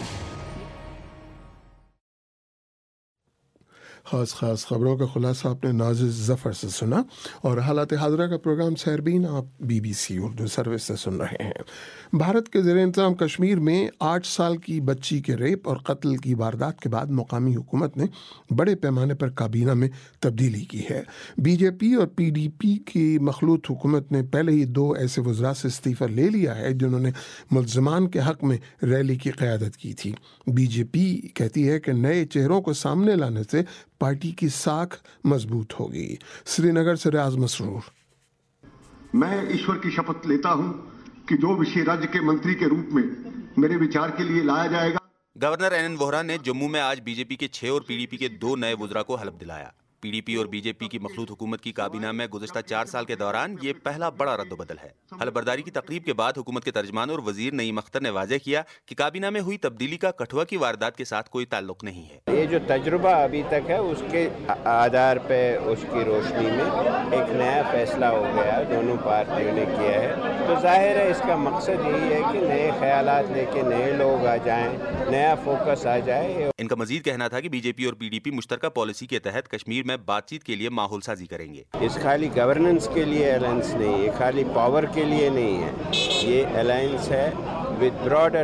خاص خاص خبروں کا خلاصہ آپ نے نازل ظفر سے سنا، اور حالات حاضرہ کا پروگرام سیربین آپ B B C Urdu service سے سن رہے ہیں۔ بھارت کے زیر انتظام کشمیر میں آٹھ سال کی بچی کے ریپ اور قتل کی واردات کے بعد مقامی حکومت نے بڑے پیمانے پر کابینہ میں تبدیلی کی ہے۔ بی جے پی اور پی ڈی پی کی مخلوط حکومت نے پہلے ہی دو ایسے وزراء سے استعفیٰ لے لیا ہے جنہوں نے ملزمان کے حق میں ریلی کی قیادت کی تھی۔ بی جے پی کہتی ہے کہ نئے چہروں کو سامنے لانے سے پارٹی کی ساکھ مضبوط ہوگی۔ سری نگر سے ریاض مسرور۔ میں ایشور کی شپت لیتا ہوں کہ جو وشے راجیہ کے منتری کے روپ میں میرے وچار کے لیے لایا جائے گا۔ گورنر این این ووہرا نے جموں میں آج بی جے پی کے چھ اور پی ڈی پی کے دو نئے وزراء کو حلف دلایا۔ پی ڈی پی اور بی جے پی کی مخلوط حکومت کی کابینہ میں گزشتہ چار سال کے دوران یہ پہلا بڑا رد و بدل ہے۔ حلف برداری کی تقریب کے بعد حکومت کے ترجمان اور وزیر نعیم اختر نے واضح کیا کہ کابینہ میں ہوئی تبدیلی کا کٹھوعہ کی واردات کے ساتھ کوئی تعلق نہیں ہے۔ یہ جو تجربہ ابھی تک ہے اس کے آدھار پہ اس کی روشنی میں ایک نیا فیصلہ ہو گیا دونوں پارٹیوں نے کیا ہے، تو ظاہر ہے اس کا مقصد یہی ہے کہ نئے خیالات لے کے نئے لوگ آ جائیں، نیا فوکس آ جائے۔ ان کا مزید کہنا تھا کہ بی جے پی اور پی ڈی پی مشترکہ پالیسی کے تحت کشمیر میں بات چیت کے لیے ماحول سازی کریں گے۔ اس خالی گورننس کے لیے الائنس نہیں، یہ خالی پاور کے لیے نہیں ہے، یہ الائنس ہے with broader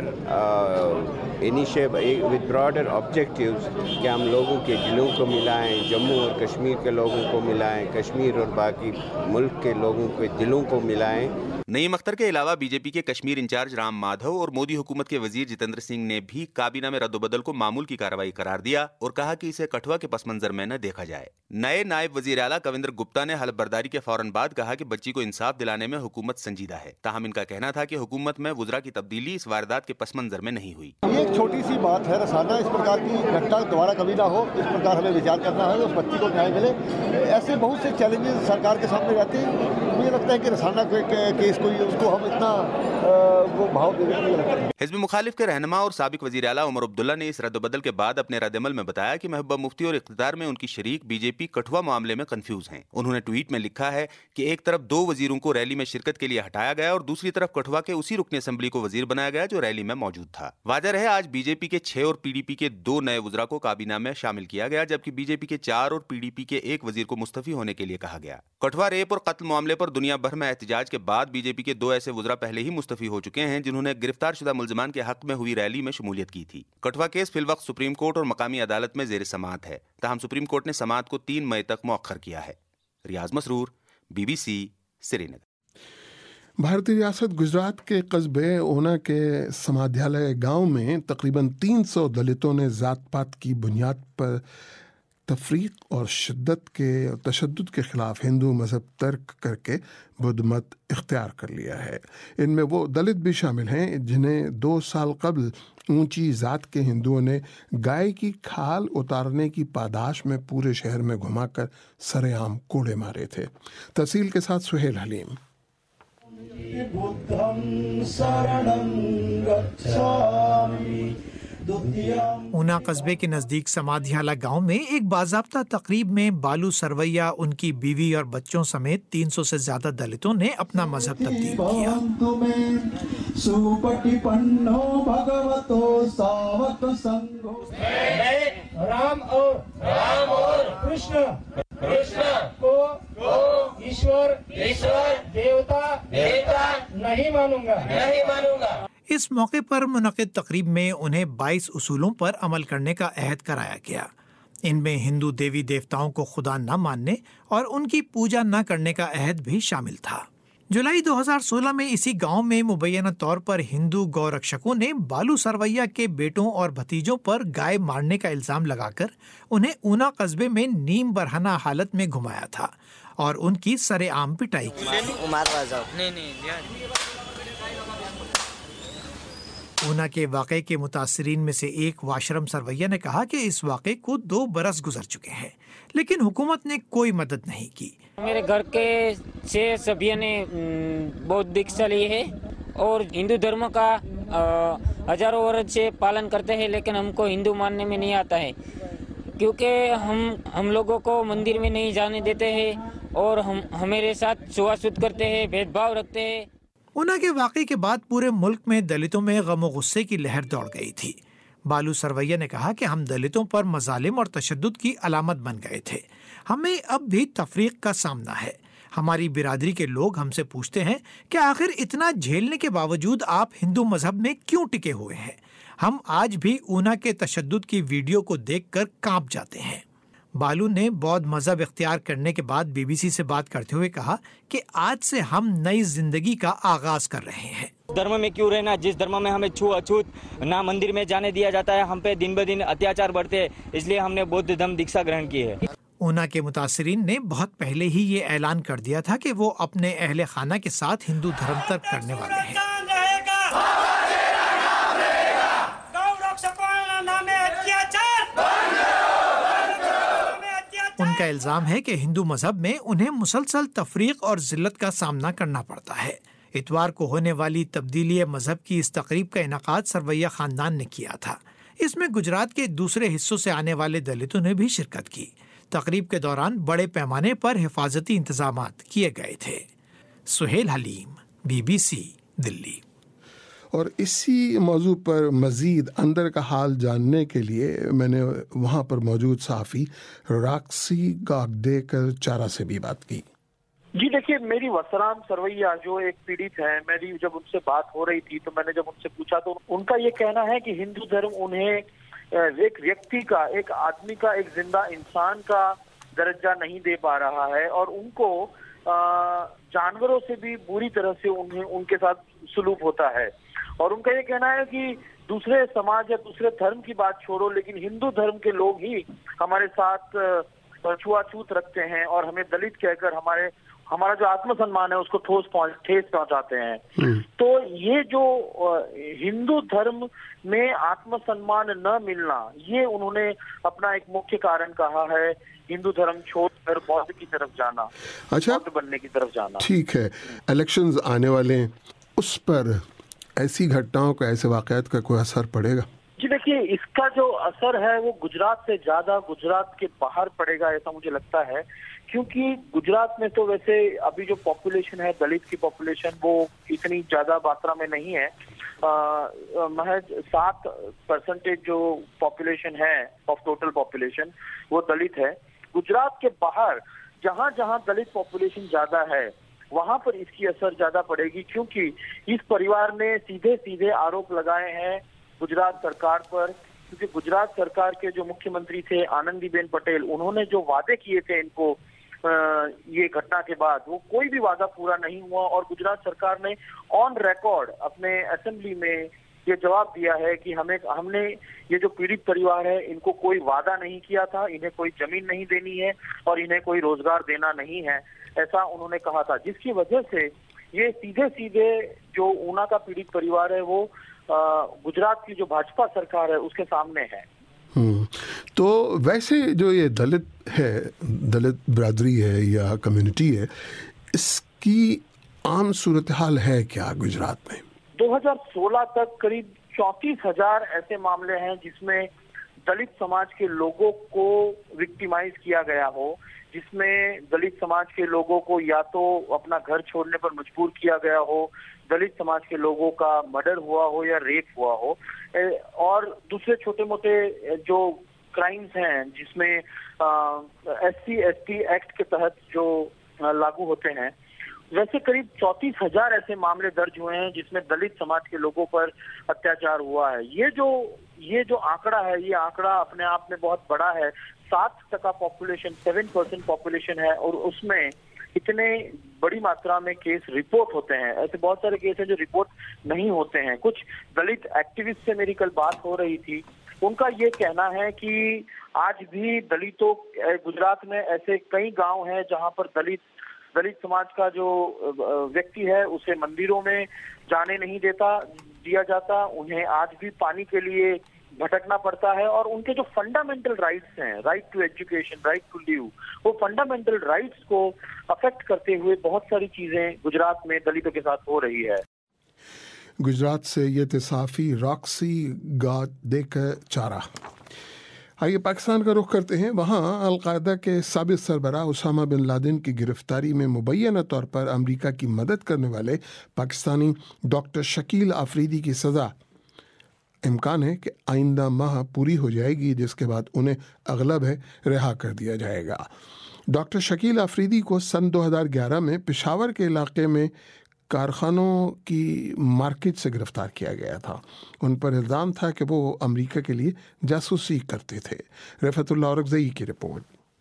initiative with broader objectives کہ ہم لوگوں کے دلوں کو ملائیں، جموں اور کشمیر کے لوگوں کو ملائیں، کشمیر اور باقی ملک کے لوگوں کے دلوں کو ملائیں۔ نعیم اختر کے علاوہ بی جے پی کے کشمیر انچارج رام مادھو اور مودی حکومت کے وزیر جتیندر سنگھ نے بھی کابینہ میں رد و بدل کو معمول کی کارروائی قرار دیا اور کہا کہ اسے کٹھوعہ کے پس منظر میں نہ دیکھا جائے۔ نئے نائب وزیر اعلیٰ کویندر گپتا نے حلف برداری کے فوراً بعد کہا کہ بچی کو انصاف دلانے میں حکومت سنجیدہ ہے، تاہم ان کا کہنا تھا کہ حکومت میں وزراء کی تبدیلی اس واردات کے پس منظر میں نہیں ہوئی۔ یہ ایک چھوٹی سی بات ہے رسانہ، اس پرکار کی گھٹنا دوبارہ کبھی نہ ہو، اس پرکار ہمیں وچار کرنا ہے، اس بچی کو نیائے ملے۔ ایسے بہت سے چیلنجز سرکار کے سامنے رہتے ہیں، مجھے لگتا ہے کہ رسانہ کیس کو اس کو ہم اتنا وہ بھاؤ دینے نہیں لگتا ہے۔ حزب مخالف کے رہنما اور سابق وزیر اعلیٰ عمر عبداللہ نے اس رد و بدل کے بعد اپنے رد عمل میں بتایا کہ محبوبہ مفتی اور اقتدار میں ان کی شریک بی جے پی کٹھوعہ معاملے میں کنفیوز ہیں۔ انہوں نے ٹویٹ میں لکھا ہے کہ ایک طرف دو وزیروں کو ریلی میں شرکت کے لیے ہٹایا گیا اور دوسری طرف کٹھوعہ کے اسی رکن اسمبلی کو وزیر بنایا گیا جو ریلی میں موجود تھا۔ واضح رہے آج بی جے پی کے چھ اور پی ڈی پی کے دو نئے وزراء کو کابینہ میں شامل کیا گیا، جبکہ بی جے پی کے چار اور پی ڈی پی کے ایک وزیر کو مستعفی ہونے کے لیے کہا گیا۔ کٹھوعہ ریپ اور قتل معاملے پر دنیا بھر میں احتجاج کے بعد بی جے پی کے دو ایسے وزراء پہلے ہی مستعفی ہو چکے ہیں جنہوں نے گرفتار شدہ ملزمان کے حق میں ہوئی ریلی میں شمولیت کی تھی۔ کٹھوعہ کیس فی الوقت سپریم کورٹ اور مقامی عدالت میں زیر سماعت ہے، تاہم سپریم کورٹ نے سماعت کو تین مئی تک مؤخر کیا ہے۔ Riaz Masroor, B B C, Srinagar. بھارتی ریاست گجرات کے قصبے اونا کے سمادھیالیہ گاؤں میں تقریباً تین سو دلتوں نے ذات پات کی بنیاد پر تفریق اور شدت کے تشدد کے خلاف ہندو مذہب ترک کر کے بدھ مت اختیار کر لیا ہے۔ ان میں وہ دلت بھی شامل ہیں جنہیں دو سال قبل اونچی ذات کے ہندوؤں نے گائے کی کھال اتارنے کی پاداش میں پورے شہر میں گھما کر سر عام کوڑے مارے تھے۔ تفصیل کے ساتھ سہیل حلیم۔ اونا قصبے کے نزدیک سمادھیالہ گاؤں میں ایک باضابطہ تقریب میں بالو سرویا، ان کی بیوی اور بچوں سمیت تین سو سے زیادہ دلتوں نے اپنا مذہب تبدیل کیا۔ رام اور رام اور کرشن کو ایشور دیوتا دیوتا نہیں مانوں گا نہیں مانوں گا۔ اس موقع پر منعقد تقریب میں انہیں بائیس اصولوں پر عمل کرنے کا عہد کرایا گیا۔ ان میں ہندو دیوی دیوتاؤں کو خدا نہ ماننے اور ان کی پوجا نہ کرنے کا عہد بھی شامل تھا۔ جولائی دو ہزار سولہ میں اسی گاؤں میں مبینہ طور پر ہندو گو رکشکوں نے بالو سرویا کے بیٹوں اور بھتیجوں پر گائے مارنے کا الزام لگا کر انہیں اونا قصبے میں نیم برہنہ حالت میں گھمایا تھا اور ان کی سر عام پٹائی کی۔ ऊना के वाक़े के मुतासरीन में से एक वाशरम सरवैया ने कहा कि इस वाक़े को दो बरस गुजर चुके हैं, लेकिन हुकूमत ने कोई मदद नहीं की। मेरे घर के छह सभ्य ने बहुत दीक्षा ली है और हिंदू धर्म का हजारों वर्ष से पालन करते हैं, लेकिन हमको हिंदू मानने में नहीं आता है, क्योंकि हम हम लोगों को मंदिर में नहीं जाने देते हैं और हम हमारे साथ छुआछूत करते हैं, भेदभाव रखते हैं। ऊना के वाक़े के बाद पूरे मुल्क में दलितों में गम और गुस्से की लहर दौड़ गई थी। बालू सरवैया ने कहा कि हम दलितों पर मजालिम और तशद्दुद की अलामत बन गए थे। हमें अब भी तफरीक का सामना है। हमारी बिरादरी के लोग हमसे पूछते हैं कि आखिर इतना झेलने के बावजूद आप हिंदू मजहब में क्यों टिके हुए हैं। हम आज भी ऊना के तशद्दुद की वीडियो को देखकर कांप जाते हैं। बालू ने बौद्ध मजहब इख्तियार करने के बाद बीबीसी से बात करते हुए कहा कि आज से हम नई जिंदगी का आगाज कर रहे हैं। धर्म में क्यों रहना, जिस धर्म में हमें छू अछूत ना मंदिर में जाने दिया जाता है, हम पे दिन ब दिन अत्याचार बढ़ते हैं, इसलिए हमने बौद्ध धर्म दीक्षा ग्रहण की है। ऊना के मुतासरीन ने बहुत पहले ही ये ऐलान कर दिया था कि वो अपने अहले खाना के साथ हिंदू धर्म तर्क करने वाले हैं। उनका इल्जाम है कि हिंदू मजहब में उन्हें मुसलसल तफरीक और जिल्लत का सामना करना पड़ता है। इतवार को होने वाली तब्दीली मजहब की इस तकरीब का इनेकाद सरवैया खानदान ने किया था। इसमें गुजरात के दूसरे हिस्सों से आने वाले दलितों ने भी शिरकत की। तकरीब के दौरान बड़े पैमाने पर हिफाजती इंतजाम किए गए थे। सुहेल हलीम, बीबीसी, दिल्ली। और इसी मौजू पर मज़ीद अंदर का हाल जानने के लिए मैंने वहाँ पर मौजूद सहाफ़ी राक्सी गागडेकर चारा से भी बात की। जी देखिए, मेरी वसराम सरवैया जो एक पीड़ित है, मेरी जब उनसे बात हो रही थी तो मैंने जब उनसे पूछा तो उनका ये कहना है कि हिंदू धर्म उन्हें एक व्यक्ति का, एक आदमी का, एक जिंदा इंसान का दर्जा नहीं दे पा रहा है और उनको जानवरों से भी बुरी तरह से उन्हें उनके साथ सुलूक होता है। और उनका ये कहना है कि दूसरे समाज या दूसरे धर्म की बात छोड़ो, लेकिन हिंदू धर्म के लोग ही हमारे साथ छुआछूत रखते हैं और हमें दलित कहकर हमारे हमारा जो आत्मसम्मान है उसको ठोस पहुंच ठेस पहुंचाते हैं। तो ये जो हिंदू धर्म में आत्मसम्मान न मिलना, ये उन्होंने अपना एक मुख्य कारण कहा है, हिंदू धर्म छोड़कर बौद्ध की तरफ जाना, अच्छा, बौद्ध बनने की तरफ जाना। ठीक है, इलेक्शंस आने वाले हैं, उस पर ऐसी घटनाओं का, ऐसे वाकयात का कोई असर पड़ेगा? जी देखिए, इसका जो असर है वो गुजरात से ज्यादा गुजरात के बाहर पड़ेगा ऐसा मुझे लगता है, क्योंकि गुजरात में तो वैसे अभी जो पॉपुलेशन है, दलित की पॉपुलेशन, वो इतनी ज्यादा मात्रा में नहीं है। महज सात परसेंटेज जो पॉपुलेशन है ऑफ टोटल पॉपुलेशन वो दलित है। गुजरात के बाहर जहां जहां दलित पॉपुलेशन ज्यादा है वहां पर इसकी असर ज्यादा पड़ेगी, क्योंकि इस परिवार ने सीधे सीधे आरोप लगाए हैं गुजरात सरकार पर, क्योंकि गुजरात सरकार के जो मुख्यमंत्री थे आनंदीबेन पटेल, उन्होंने जो वादे किए थे इनको आ, ये घटना के बाद, वो कोई भी वादा पूरा नहीं हुआ और गुजरात सरकार ने ऑन रिकॉर्ड अपने असेंबली में ये जवाब दिया है कि हमें हमने ये जो पीड़ित परिवार है इनको कोई वादा नहीं किया था, इन्हें कोई जमीन नहीं देनी है और इन्हें कोई रोजगार देना नहीं है, ऐसा उन्होंने कहा था, जिसकी वजह से ये सीधे सीधे जो ऊना का पीड़ित परिवार है वो गुजरात की जो भाजपा सरकार है उसके सामने है। तो वैसे जो ये दलित है, दलित बिरादरी है या कम्युनिटी है, इसकी आम सूरत हाल है क्या गुजरात में? दो हज़ार सोलह तक करीब चौंतीस हजार ऐसे मामले हैं जिसमें दलित समाज के लोगों को विक्टिमाइज किया गया हो, जिसमें दलित समाज के लोगों को या तो अपना घर छोड़ने पर मजबूर किया गया हो, दलित समाज के लोगों का मर्डर हुआ हो या रेप हुआ हो, और दूसरे छोटे मोटे जो क्राइम्स हैं जिसमें S C S T act के तहत जो लागू होते हैं, वैसे करीब चौंतीस हजार ऐसे मामले दर्ज हुए हैं जिसमें दलित समाज के लोगों पर अत्याचार हुआ है। ये जो ये जो आंकड़ा है, ये आंकड़ा अपने आप में बहुत बड़ा है। सात टका पॉपुलेशन, सेवन परसेंट पॉपुलेशन है और उसमें इतने बड़ी मात्रा में केस रिपोर्ट होते हैं। ऐसे बहुत सारे केस हैं जो रिपोर्ट नहीं होते हैं। कुछ दलित एक्टिविस्ट से मेरी कल बात हो रही थी, उनका ये कहना है कि आज भी दलितों, गुजरात में ऐसे कई गांव हैं जहां पर दलित दलित समाज का जो व्यक्ति है उसे मंदिरों में जाने नहीं देता, دیا جاتا, انہیں آج بھی پانی کے لیے بھٹکنا پڑتا ہے, اور ان کے جو فنڈامنٹل رائٹس ہیں, right to education, right to live, وہ فنڈامنٹل رائٹس کو افیکٹ کرتے ہوئے بہت ساری چیزیں گجرات میں دلتوں کے ساتھ ہو رہی ہے. گجرات سے یہ تھے صحافی راکسی گادیکچارا. آئیے پاکستان کا رخ کرتے ہیں. وہاں القاعدہ کے سابق سربراہ اسامہ بن لادن کی گرفتاری میں مبینہ طور پر امریکہ کی مدد کرنے والے پاکستانی ڈاکٹر شکیل آفریدی کی سزا امکان ہے کہ آئندہ ماہ پوری ہو جائے گی, جس کے بعد انہیں اغلب ہے رہا کر دیا جائے گا. ڈاکٹر شکیل آفریدی کو سن دو ہزار گیارہ میں پشاور کے علاقے میں کارخانوں کی مارکیٹ سے گرفتار کیا گیا تھا. ان پر الزام تھا کہ وہ امریکہ کے لیے جاسوسی کرتے تھے. رفعت اللہ اورکزئی کی رپورٹ.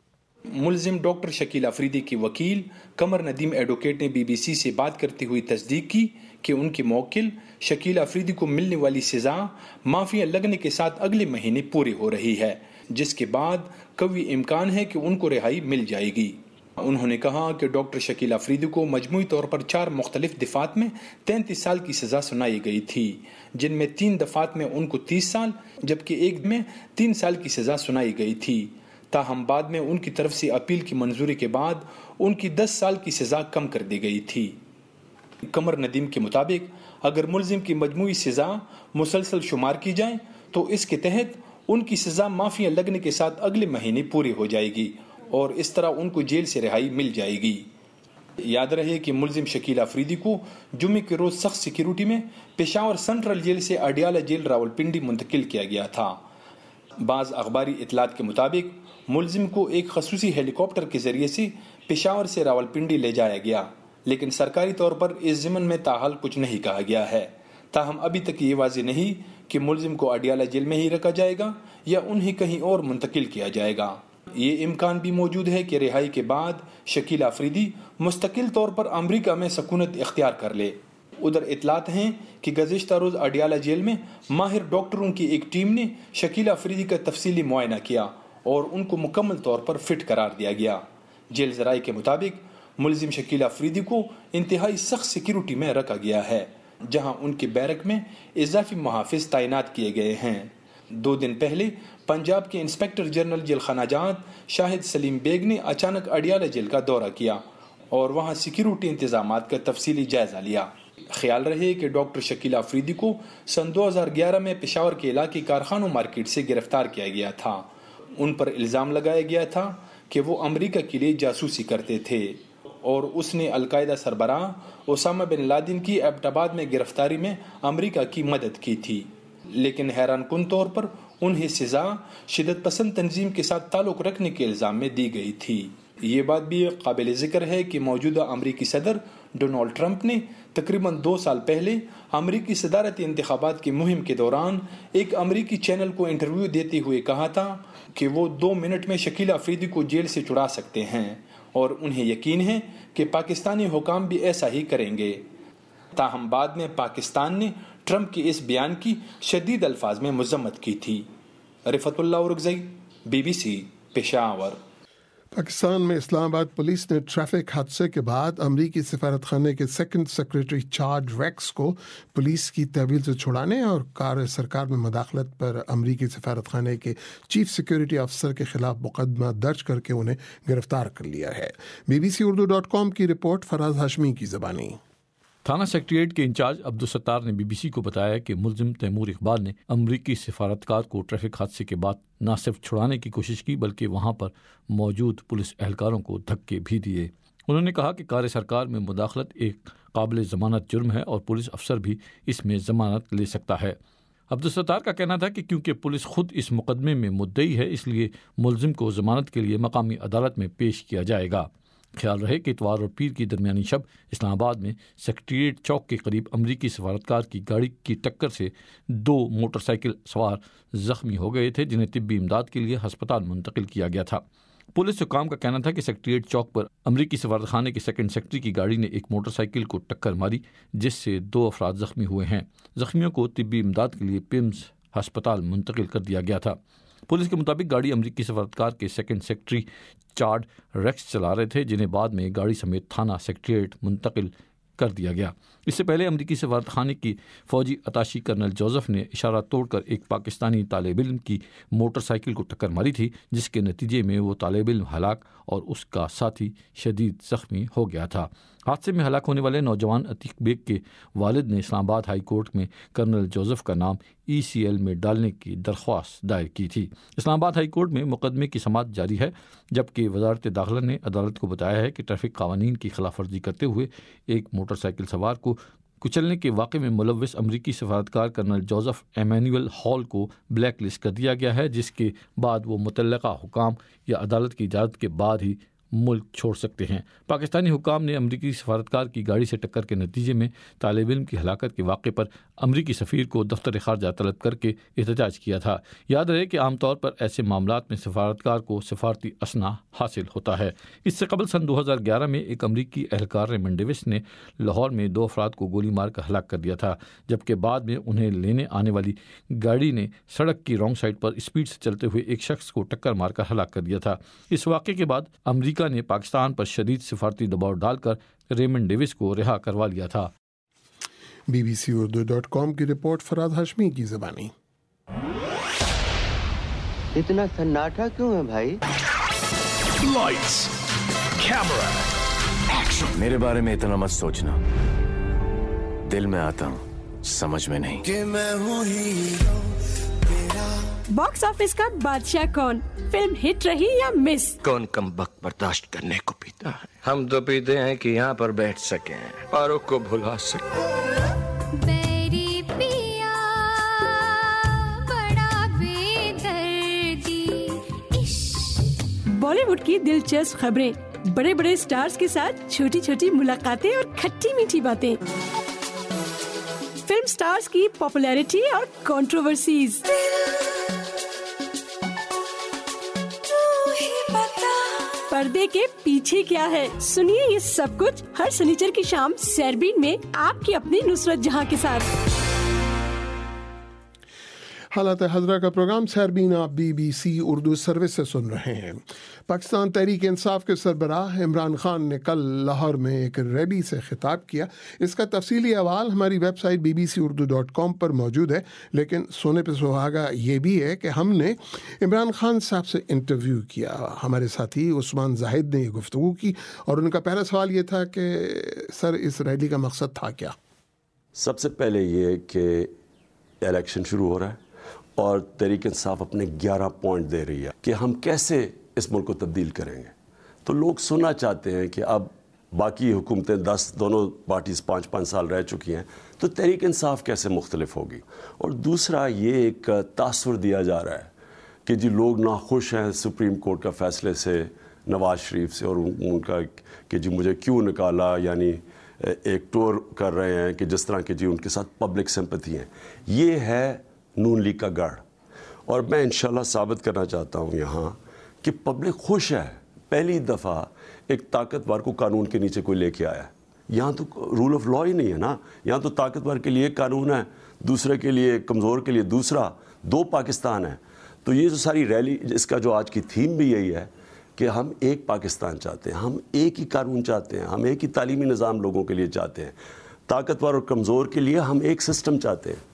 ملزم ڈاکٹر شکیل آفریدی کی وکیل قمر ندیم ایڈوکیٹ نے بی بی سی سے بات کرتے ہوئی تصدیق کی کہ ان کے موکل شکیل آفریدی کو ملنے والی سزا معافیہ لگنے کے ساتھ اگلے مہینے پوری ہو رہی ہے, جس کے بعد قوی امکان ہے کہ ان کو رہائی مل جائے گی. انہوں نے کہا کہ ڈاکٹر شکیل آفریدی کو مجموعی طور پر چار مختلف دفعات میں تینتیس سال کی سزا سنائی گئی تھی, جن میں تین دفعات میں ان کو تیس سال جبکہ ایک میں تین سال کی سزا سنائی گئی تھی. تاہم بعد میں ان کی طرف سے اپیل کی منظوری کے بعد ان کی دس سال کی سزا کم کر دی گئی تھی. قمر ندیم کے مطابق اگر ملزم کی مجموعی سزا مسلسل شمار کی جائے تو اس کے تحت ان کی سزا معافیہ لگنے کے ساتھ اگلے مہینے پوری ہو جائے گی اور اس طرح ان کو جیل سے رہائی مل جائے گی. یاد رہے کہ ملزم شکیل آفریدی کو جمعے کے روز سخت سیکیورٹی میں پشاور سینٹرل جیل سے اڈیالہ جیل راولپنڈی منتقل کیا گیا تھا. بعض اخباری اطلاعات کے مطابق ملزم کو ایک خصوصی ہیلی کاپٹر کے ذریعے سے پشاور سے راولپنڈی لے جایا گیا, لیکن سرکاری طور پر اس ضمن میں تاحال کچھ نہیں کہا گیا ہے. تاہم ابھی تک یہ واضح نہیں کہ ملزم کو اڈیالہ جیل میں ہی رکھا جائے گا یا انہیں کہیں اور منتقل کیا جائے گا. یہ امکان بھی موجود ہے کہ رہائی کے بعد شکیل آفریدی مستقل طور پر امریکہ میں سکونت اختیار کر لے. ادھر اطلاعات ہیں کہ گزشتہ روز اڈیالہ جیل میں ماہر ڈاکٹروں کی ایک ٹیم نے شکیل آفریدی کا تفصیلی معائنہ کیا اور ان کو مکمل طور پر فٹ قرار دیا گیا. جیل ذرائع کے مطابق ملزم شکیل آفریدی کو انتہائی سخت سیکیورٹی میں رکھا گیا ہے, جہاں ان کے بیرک میں اضافی محافظ تعینات کیے گئے ہیں. دو دن پہلے پنجاب کے انسپیکٹر جنرل جیل خانہ جات شاہد سلیم بیگ نے اچانک اڈیالہ جیل کا دورہ کیا اور وہاں سیکیورٹی انتظامات کا تفصیلی جائزہ لیا. خیال رہے کہ ڈاکٹر شکیل آفریدی کو سن دو ہزار گیارہ میں پشاور کے علاقے کارخانوں مارکیٹ سے گرفتار کیا گیا تھا. ان پر الزام لگایا گیا تھا کہ وہ امریکہ کے لیے جاسوسی کرتے تھے اور اس نے القاعدہ سربراہ اسامہ بن لادن کی ایبٹ آباد میں گرفتاری میں امریکہ کی مدد کی تھی. لیکن حیران کن طور پر انہیں سزا شدت پسند تنظیم کے ساتھ تعلق رکھنے کے الزام میں دی گئی تھی. یہ بات بھی قابل ذکر ہے کہ موجودہ امریکی صدر ڈونالڈ ٹرمپ نے تقریباً دو سال پہلے امریکی صدارتی انتخابات کی مہم کے دوران ایک امریکی چینل کو انٹرویو دیتے ہوئے کہا تھا کہ وہ دو منٹ میں شکیل آفریدی کو جیل سے چھڑا سکتے ہیں اور انہیں یقین ہے کہ پاکستانی حکام بھی ایسا ہی کریں گے. تاہم بعد میں پاکستان نے ٹرمپ کے اس بیان کی شدید الفاظ میں مذمت کی تھی. Rifatullah Orakzai, B B C, Peshawar. Pakistan میں اسلام آباد پولیس نے ٹریفک حادثے کے بعد امریکی سفارت خانے کے سیکنڈ سیکرٹری چارج ریکس کو پولیس کی تحویل سے چھڑانے اور کار سرکار میں مداخلت پر امریکی سفارت خانے کے چیف سیکورٹی افسر کے خلاف مقدمہ درج کر کے انہیں گرفتار کر لیا ہے. B B C Urdu dot com کی رپورٹ, فراز ہاشمی کی زبانی. تھانہ سیکریٹریٹ کے انچارج عبدالستار نے بی بی سی کو بتایا کہ ملزم تیمور اقبال نے امریکی سفارتکار کو ٹریفک حادثے کے بعد نہ صرف چھڑانے کی کوشش کی بلکہ وہاں پر موجود پولیس اہلکاروں کو دھکے بھی دیے. انہوں نے کہا کہ کار سرکار میں مداخلت ایک قابل ضمانت جرم ہے اور پولیس افسر بھی اس میں ضمانت لے سکتا ہے. عبدالستار کا کہنا تھا کہ کیونکہ پولیس خود اس مقدمے میں مدعی ہے اس لیے ملزم کو ضمانت کے لیے مقامی عدالت میں پیش کیا جائے گا. خیال رہے کہ اتوار اور پیر کی درمیانی شب اسلام آباد میں سیکریٹریٹ چوک کے قریب امریکی سفارتکار کی گاڑی کی ٹکر سے دو موٹر سائیکل سوار زخمی ہو گئے تھے جنہیں طبی امداد کے لیے ہسپتال منتقل کیا گیا تھا. پولیس حکام کا کہنا تھا کہ سیکریٹریٹ چوک پر امریکی سفارت خانے کے سیکنڈ سیکرٹری کی گاڑی نے ایک موٹر سائیکل کو ٹکر ماری جس سے دو افراد زخمی ہوئے ہیں. زخمیوں کو طبی امداد کے لیے پیمز ہسپتال منتقل کر دیا گیا تھا. پولیس کے مطابق گاڑی امریکی سفارتکار کے سیکنڈ سیکرٹری چارج ریکس چلا رہے تھے جنہیں بعد میں گاڑی سمیت تھانہ سیکریٹریٹ منتقل کر دیا گیا۔ اس سے پہلے امریکی سفارت خانے کی فوجی اتاشی کرنل جوزف نے اشارہ توڑ کر ایک پاکستانی طالب علم کی موٹر سائیکل کو ٹکر ماری تھی، جس کے نتیجے میں وہ طالب علم ہلاک اور اس کا ساتھی شدید زخمی ہو گیا تھا۔ حادثے میں ہلاک ہونے والے نوجوان عتیق بیگ کے والد نے اسلام آباد ہائی کورٹ میں کرنل جوزف کا نام ای سی ایل میں ڈالنے کی درخواست دائر کی تھی۔ اسلام آباد ہائی کورٹ میں مقدمے کی سماعت جاری ہے، جبکہ وزارت داخلہ نے عدالت کو بتایا ہے کہ ٹریفک قوانین کی خلاف ورزی کرتے ہوئے ایک موٹر سائیکل سوار کو کچلنے کے واقعے میں ملوث امریکی سفارتکار کرنل جوزف ایمینول ہال کو بلیک لسٹ کر دیا گیا ہے، جس کے بعد وہ متعلقہ حکام یا عدالت کی اجازت کے بعد ہی ملک چھوڑ سکتے ہیں۔ پاکستانی حکام نے امریکی سفارتکار کی گاڑی سے ٹکر کے نتیجے میں طالب علم کی ہلاکت کے واقعے پر امریکی سفیر کو دفتر خارجہ طلب کر کے احتجاج کیا تھا۔ یاد رہے کہ عام طور پر ایسے معاملات میں سفارتکار کو سفارتی اسنا حاصل ہوتا ہے۔ اس سے قبل سن دو ہزار گیارہ میں ایک امریکی اہلکار ریمنڈ ڈیوس نے لاہور میں دو افراد کو گولی مار کر ہلاک کر دیا تھا، جبکہ بعد میں انہیں لینے آنے والی گاڑی نے سڑک کی رانگ سائڈ پر اسپیڈ سے چلتے ہوئے ایک شخص کو ٹکر مار کر ہلاک کر دیا تھا۔ اس واقعے کے بعد امریکہ نے پاکستان پر شدید سفارتی دباؤ ڈال کر ریمنڈ ڈیوس کو رہا کروا لیا تھا۔ B B C Urdu dot com کی رپورٹ فراد ہاشمی کی زبانی۔ اتنا سناٹا کیوں ہے بھائی؟ Lights camera action. میرے بارے میں اتنا مت سوچنا، دل میں آتا ہوں سمجھ میں نہیں۔ کہ میں ہوں ہیرو تیرا۔ باکس آفس کا بادشاہ کون؟ فلم ہٹ رہی یا مس؟ کون کم وقت برداشت کرنے کو پیتا ہے؟ ہم تو پیتے ہیں کہ یہاں پر بیٹھ سکیں، پاروں کو بھلا سکیں۔ بیری پیا بڑا بے دردی۔ بالی ووڈ کی دلچسپ خبریں، بڑے بڑے سٹارز کے ساتھ چھوٹی چھوٹی ملاقاتیں اور کھٹی میٹھی باتیں، فلم سٹارز کی پاپولیرٹی اور کنٹروورسیز، پردے کے پیچھے کیا ہے، سنیے یہ سب کچھ ہر سنیچر کی شام سیربین میں آپ کی اپنی نصرت جہاں کے ساتھ۔ حالات حاضرہ کا پروگرام سیربین آپ B B C Urdu service سے سن رہے ہیں۔ پاکستان تحریک انصاف کے سربراہ عمران خان نے کل لاہور میں ایک ریلی سے خطاب کیا۔ اس کا تفصیلی احوال ہماری website B B C Urdu dot com پر موجود ہے، لیکن سونے پہ سہاگا یہ بھی ہے کہ ہم نے عمران خان صاحب سے انٹرویو کیا۔ ہمارے ساتھی عثمان زاہد نے یہ گفتگو کی اور ان کا پہلا سوال یہ تھا کہ سر اس ریلی کا مقصد تھا کیا؟ سب سے پہلے یہ کہ الیکشن شروع ہو رہا ہے اور تحریک انصاف اپنے گیارہ پوائنٹ دے رہی ہے کہ ہم کیسے اس ملک کو تبدیل کریں گے۔ تو لوگ سننا چاہتے ہیں کہ اب باقی حکومتیں دس دونوں پارٹیز پانچ پانچ سال رہ چکی ہیں، تو تحریک انصاف کیسے مختلف ہوگی۔ اور دوسرا یہ ایک تاثر دیا جا رہا ہے کہ جی لوگ ناخوش ہیں سپریم کورٹ کا فیصلے سے، نواز شریف سے، اور ان کا کہ جی مجھے کیوں نکالا، یعنی ایک ٹور کر رہے ہیں کہ جس طرح کہ جی ان کے ساتھ پبلک سمپتھی ہیں۔ یہ ہے نون لیگ کا گڑھ، اور میں انشاءاللہ ثابت کرنا چاہتا ہوں یہاں کہ پبلک خوش ہے۔ پہلی دفعہ ایک طاقتور کو قانون کے نیچے کوئی لے کے آیا ہے۔ یہاں تو رول آف لا ہی نہیں ہے نا، یہاں تو طاقتور کے لیے ایک قانون ہے، دوسرے کے لیے، کمزور کے لیے دوسرا، دو پاکستان ہے۔ تو یہ جو ساری ریلی، اس کا جو آج کی تھیم بھی یہی ہے کہ ہم ایک پاکستان چاہتے ہیں، ہم ایک ہی قانون چاہتے ہیں، ہم ایک ہی تعلیمی نظام لوگوں کے لیے چاہتے ہیں، طاقتور اور کمزور کے لیے ہم ایک سسٹم چاہتے ہیں۔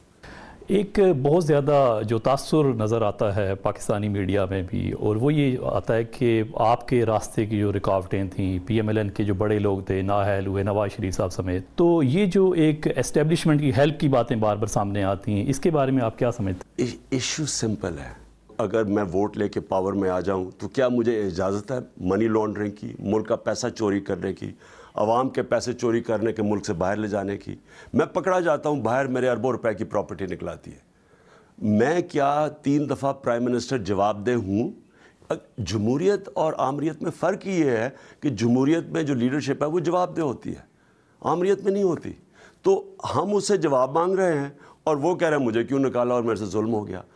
ایک بہت زیادہ جو تاثر نظر آتا ہے پاکستانی میڈیا میں بھی، اور وہ یہ آتا ہے کہ آپ کے راستے کی جو رکاوٹیں تھیں، پی ایم ایل این کے جو بڑے لوگ تھے، نااہل ہوئے نواز شریف صاحب سمیت، تو یہ جو ایک اسٹیبلشمنٹ کی ہیلپ کی باتیں بار بار سامنے آتی ہیں، اس کے بارے میں آپ کیا سمجھتے ہیں؟ ایشو سمپل ہے، اگر میں ووٹ لے کے پاور میں آ جاؤں تو کیا مجھے اجازت ہے منی لانڈرنگ کی، ملک کا پیسہ چوری کرنے کی، عوام کے پیسے چوری کرنے کے، ملک سے باہر لے جانے کی؟ میں پکڑا جاتا ہوں باہر، میرے اربوں روپے کی پراپرٹی نکلاتی ہے، میں کیا تین دفعہ پرائم منسٹر جواب دہ ہوں؟ جمہوریت اور آمریت میں فرق یہ ہے کہ جمہوریت میں جو لیڈرشپ ہے وہ جواب دہ ہوتی ہے، آمریت میں نہیں ہوتی۔ تو ہم اس سے جواب مانگ رہے ہیں اور وہ کہہ رہے ہیں مجھے کیوں نکالا اور میرے سے ظلم ہو گیا۔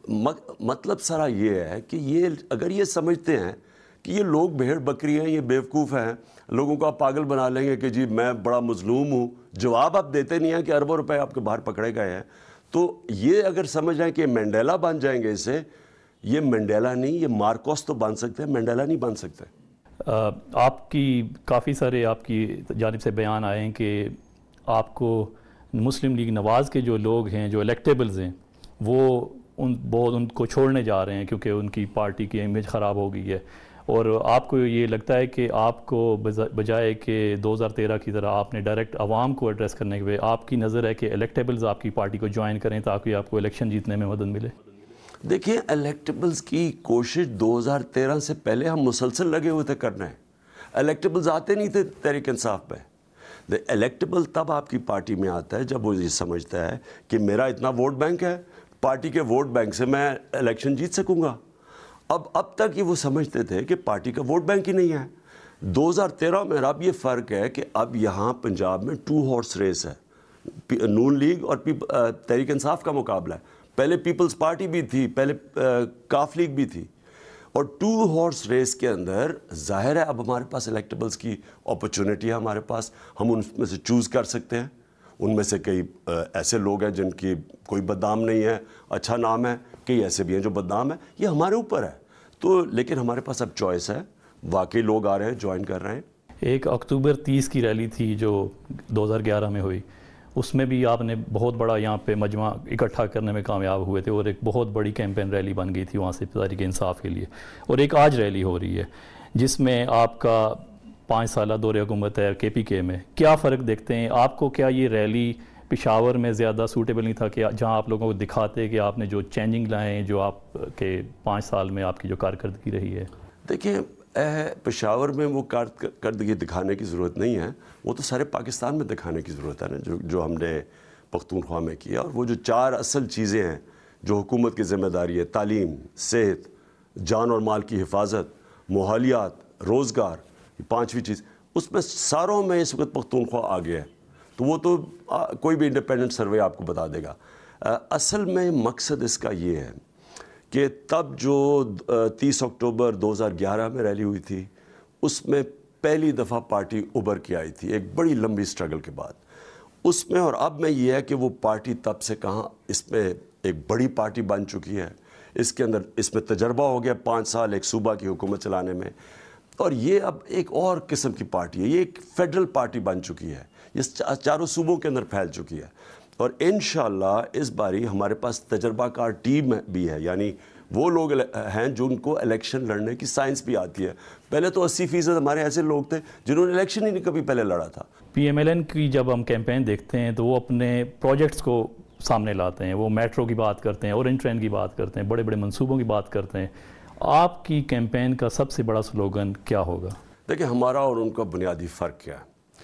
مطلب سارا یہ ہے کہ یہ اگر یہ سمجھتے ہیں کہ یہ لوگ بھیڑ بکری ہیں، یہ بیوقوف ہیں، لوگوں کو آپ پاگل بنا لیں گے کہ جی میں بڑا مظلوم ہوں، جواب آپ دیتے نہیں ہیں کہ اربوں روپے آپ کے باہر پکڑے گئے ہیں، تو یہ اگر سمجھ رہے ہیں کہ منڈیلا بن جائیں گے اس سے، یہ منڈیلا نہیں، یہ مارکوس تو بن سکتے ہیں، منڈیلا نہیں بن سکتے۔ آپ کی کافی سارے آپ کی جانب سے بیان آئے ہیں کہ آپ کو مسلم لیگ نواز کے جو لوگ ہیں جو الیکٹیبلز ہیں وہ ان بہت ان کو چھوڑنے جا رہے ہیں کیونکہ ان کی پارٹی کی امیج خراب ہو گئی ہے، اور آپ کو یہ لگتا ہے کہ آپ کو بجائے کہ دو ہزار تیرہ کی طرح آپ نے ڈائریکٹ عوام کو ایڈریس کرنے کے بعد آپ کی نظر ہے کہ الیکٹیبلز آپ کی پارٹی کو جوائن کریں تاکہ آپ کو الیکشن جیتنے میں مدد ملے؟ دیکھیں، الیکٹیبلز کی کوشش دو ہزار تیرہ سے پہلے ہم مسلسل لگے ہوئے تھے کرنا ہے. الیکٹیبلز آتے نہیں تھے تحریک انصاف پہ. الیکٹیبل تب آپ کی پارٹی میں آتا ہے جب وہ یہ سمجھتا ہے کہ میرا اتنا ووٹ بینک ہے، پارٹی کے ووٹ بینک سے میں الیکشن جیت سکوں گا. اب اب تک یہ وہ سمجھتے تھے کہ پارٹی کا ووٹ بینک ہی نہیں ہے. دو ہزار تیرہ میں اب یہ فرق ہے کہ اب یہاں پنجاب میں ٹو ہارس ریس ہے. نون لیگ اور تحریک انصاف کا مقابلہ ہے. پہلے پیپلز پارٹی بھی تھی، پہلے کاف لیگ بھی تھی، اور ٹو ہارس ریس کے اندر ظاہر ہے اب ہمارے پاس الیکٹیبلز کی اپرچونٹی ہے. ہمارے پاس ہم ان میں سے چوز کر سکتے ہیں. ان میں سے کئی ایسے لوگ ہیں جن کی کوئی بدنام نہیں ہے، اچھا نام ہے، کئی ایسے بھی ہیں جو بدنام ہے. یہ ہمارے اوپر ہے. تو لیکن ہمارے پاس اب چوائس ہے. واقعی لوگ آ رہے ہیں، جوائن کر رہے ہیں. ایک اکتوبر تیس کی ریلی تھی جو دو ہزار گیارہ میں ہوئی، اس میں بھی آپ نے بہت بڑا یہاں پہ مجمع اکٹھا کرنے میں کامیاب ہوئے تھے، اور ایک بہت بڑی کیمپین ریلی بن گئی تھی وہاں سے تحریک انصاف کے لیے. اور ایک آج ریلی ہو رہی ہے جس میں آپ کا پانچ سالہ دور حکومت ہے کے پی کے میں. کیا فرق دیکھتے ہیں آپ کو؟ کیا یہ ریلی پشاور میں زیادہ سوٹیبل نہیں تھا کہ جہاں آپ لوگوں کو دکھاتے کہ آپ نے جو چینجنگ لائے ہیں جو آپ کے پانچ سال میں آپ کی جو کارکردگی رہی ہے؟ دیکھیں، پشاور میں وہ کارکردگی دکھانے کی ضرورت نہیں ہے، وہ تو سارے پاکستان میں دکھانے کی ضرورت ہے نا، جو جو ہم نے پختونخوا میں کیا. اور وہ جو چار اصل چیزیں ہیں جو حکومت کی ذمہ داری ہے، تعلیم، صحت، جان اور مال کی حفاظت، ماحولیات، روزگار، پانچویں چیز، اس میں ساروں میں اس وقت پختونخوا آ گیا ہے. تو وہ تو کوئی بھی انڈیپینڈنٹ سروے آپ کو بتا دے گا. اصل میں مقصد اس کا یہ ہے کہ تب جو تیس اکتوبر دو ہزار گیارہ میں ریلی ہوئی تھی، اس میں پہلی دفعہ پارٹی ابھر کے آئی تھی ایک بڑی لمبی سٹرگل کے بعد. اس میں اور اب میں یہ ہے کہ وہ پارٹی تب سے کہاں اس میں ایک بڑی پارٹی بن چکی ہے. اس کے اندر اس میں تجربہ ہو گیا پانچ سال ایک صوبہ کی حکومت چلانے میں. اور یہ اب ایک اور قسم کی پارٹی ہے، یہ ایک فیڈرل پارٹی بن چکی ہے، یہ چاروں صوبوں کے اندر پھیل چکی ہے. اور انشاءاللہ اس باری ہمارے پاس تجربہ کار ٹیم بھی ہے، یعنی وہ لوگ ہیں جو ان کو الیکشن لڑنے کی سائنس بھی آتی ہے. پہلے تو اسی فیصد ہمارے ایسے لوگ تھے جنہوں نے الیکشن ہی نہیں کبھی پہلے لڑا تھا. پی ایم ایل این کی جب ہم کیمپین دیکھتے ہیں تو وہ اپنے پروجیکٹس کو سامنے لاتے ہیں، وہ میٹرو کی بات کرتے ہیں، اورنج ٹرین کی بات کرتے ہیں، بڑے بڑے منصوبوں کی بات کرتے ہیں. آپ کی کیمپین کا سب سے بڑا سلوگن کیا ہوگا؟ دیکھیں، ہمارا اور ان کا بنیادی فرق کیا ہے.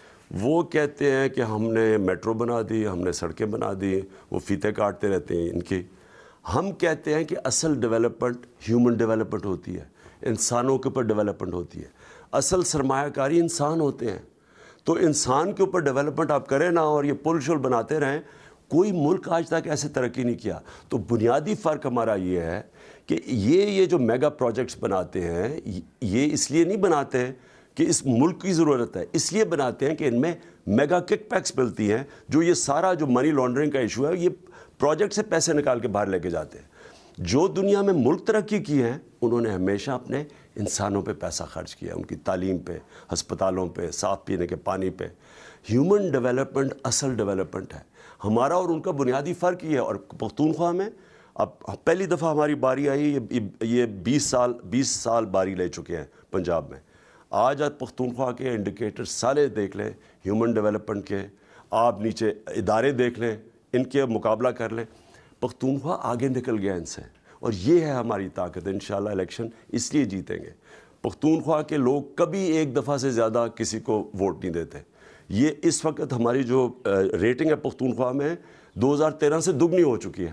وہ کہتے ہیں کہ ہم نے میٹرو بنا دی، ہم نے سڑکیں بنا دی، وہ فیتے کاٹتے رہتے ہیں ان کی. ہم کہتے ہیں کہ اصل ڈیولپمنٹ ہیومن ڈیولپمنٹ ہوتی ہے، انسانوں کے اوپر ڈیولپمنٹ ہوتی ہے. اصل سرمایہ کاری انسان ہوتے ہیں. تو انسان کے اوپر ڈیولپمنٹ آپ کریں نا اور یہ پل شل بناتے رہیں. کوئی ملک آج تک ایسے ترقی نہیں کیا. تو بنیادی فرق ہمارا یہ ہے کہ یہ یہ جو میگا پروجیکٹس بناتے ہیں یہ اس لیے نہیں بناتے کہ اس ملک کی ضرورت ہے، اس لیے بناتے ہیں کہ ان میں میگا کک پیکس ملتی ہیں. جو یہ سارا جو منی لانڈرنگ کا ایشو ہے، یہ پروجیکٹ سے پیسے نکال کے باہر لے کے جاتے ہیں. جو دنیا میں ملک ترقی کی ہیں انہوں نے ہمیشہ اپنے انسانوں پہ پیسہ خرچ کیا، ان کی تعلیم پہ، ہسپتالوں پہ، صاف پینے کے پانی پہ. ہیومن ڈیولپمنٹ اصل ڈیولپمنٹ ہے. ہمارا اور ان کا بنیادی فرق یہ ہے. اور پختونخوا میں اب پہلی دفعہ ہماری باری آئی، یہ بیس سال بیس سال باری لے چکے ہیں پنجاب میں. آج آج پختونخوا کے انڈیکیٹر سارے دیکھ لیں ہیومن ڈیولپمنٹ کے، آپ نیچے ادارے دیکھ لیں، ان کے مقابلہ کر لیں. پختونخوا آگے نکل گیا ان سے، اور یہ ہے ہماری طاقت. انشاءاللہ الیکشن اس لیے جیتیں گے. پختونخوا کے لوگ کبھی ایک دفعہ سے زیادہ کسی کو ووٹ نہیں دیتے. یہ اس وقت ہماری جو ریٹنگ ہے پختونخوا میں دو ہزار تیرہ سے دگنی ہو چکی ہے.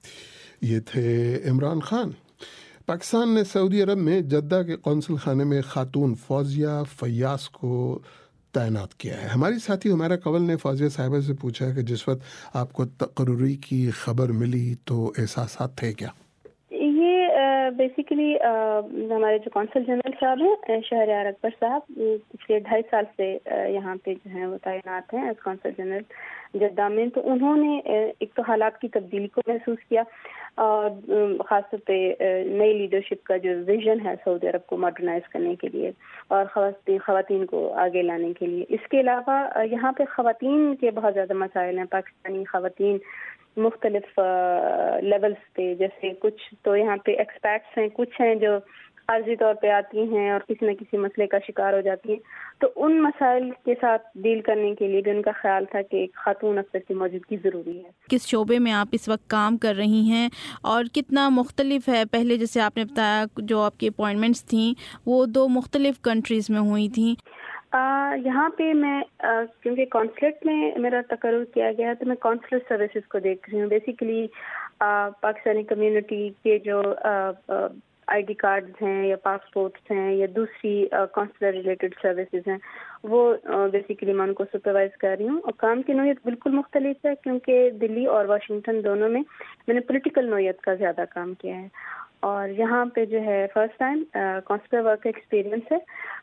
یہ تھے عمران خان. پاکستان نے سعودی عرب میں جدہ کے قونصل خانے میں خاتون فوزیہ فیاض کو تعینات کیا ہے. ہماری ساتھی ہمارا قول نے فوزیہ صاحبہ سے پوچھا کہ جس وقت آپ کو تقرری کی خبر ملی تو احساسات تھے کیا؟ یہ بیسیکلی ہمارے جو کونسل جنرل صاحب ہیں شہریار اکبر صاحب پچھلے ڈھائی سال سے یہاں پہ جو ہیں وہ تعینات ہیں ایز کونسل جنرل جدہ میں. تو انہوں نے ایک تو حالات کی تبدیلی کو محسوس کیا اور خاص طور پہ نئی لیڈرشپ کا جو ویژن ہے سعودی عرب کو ماڈرنائز کرنے کے لیے اور خواتین خواتین کو آگے لانے کے لیے. اس کے علاوہ یہاں پہ خواتین کے بہت زیادہ مسائل ہیں. پاکستانی خواتین مختلف لیولز پہ، جیسے کچھ تو یہاں پہ ایکسپیکٹس ہیں، کچھ ہیں جو عارضی طور پہ آتی ہیں اور کسی نہ کسی مسئلے کا شکار ہو جاتی ہیں. تو ان مسائل کے ساتھ ڈیل کرنے کے لیے بھی ان کا خیال تھا کہ ایک خاتون افسر کی موجودگی ضروری ہے. کس شعبے میں آپ اس وقت کام کر رہی ہیں اور کتنا مختلف ہے؟ پہلے جیسے آپ نے بتایا جو آپ کی اپوائنٹمنٹس تھیں وہ دو مختلف کنٹریز میں ہوئی تھیں. آ, یہاں پہ میں آ, کیونکہ کونسلیٹ میں میرا تقرر کیا گیا تو میں کونسلر سروسز کو دیکھ رہی ہوں. بیسیکلی پاکستانی کمیونٹی کے جو آئی ڈی کارڈز ہیں یا پاسپورٹس ہیں یا دوسری کونسلر ریلیٹڈ سروسز ہیں وہ بیسیکلی میں ان کو سپروائز کر رہی ہوں. اور کام کی نوعیت بالکل مختلف ہے کیونکہ دلی اور واشنگٹن دونوں میں میں نے پولیٹیکل نوعیت کا زیادہ کام کیا ہے اور یہاں پہ جو ہے فرسٹ ٹائم کونسلر ورک کا ایکسپیرئنس ہے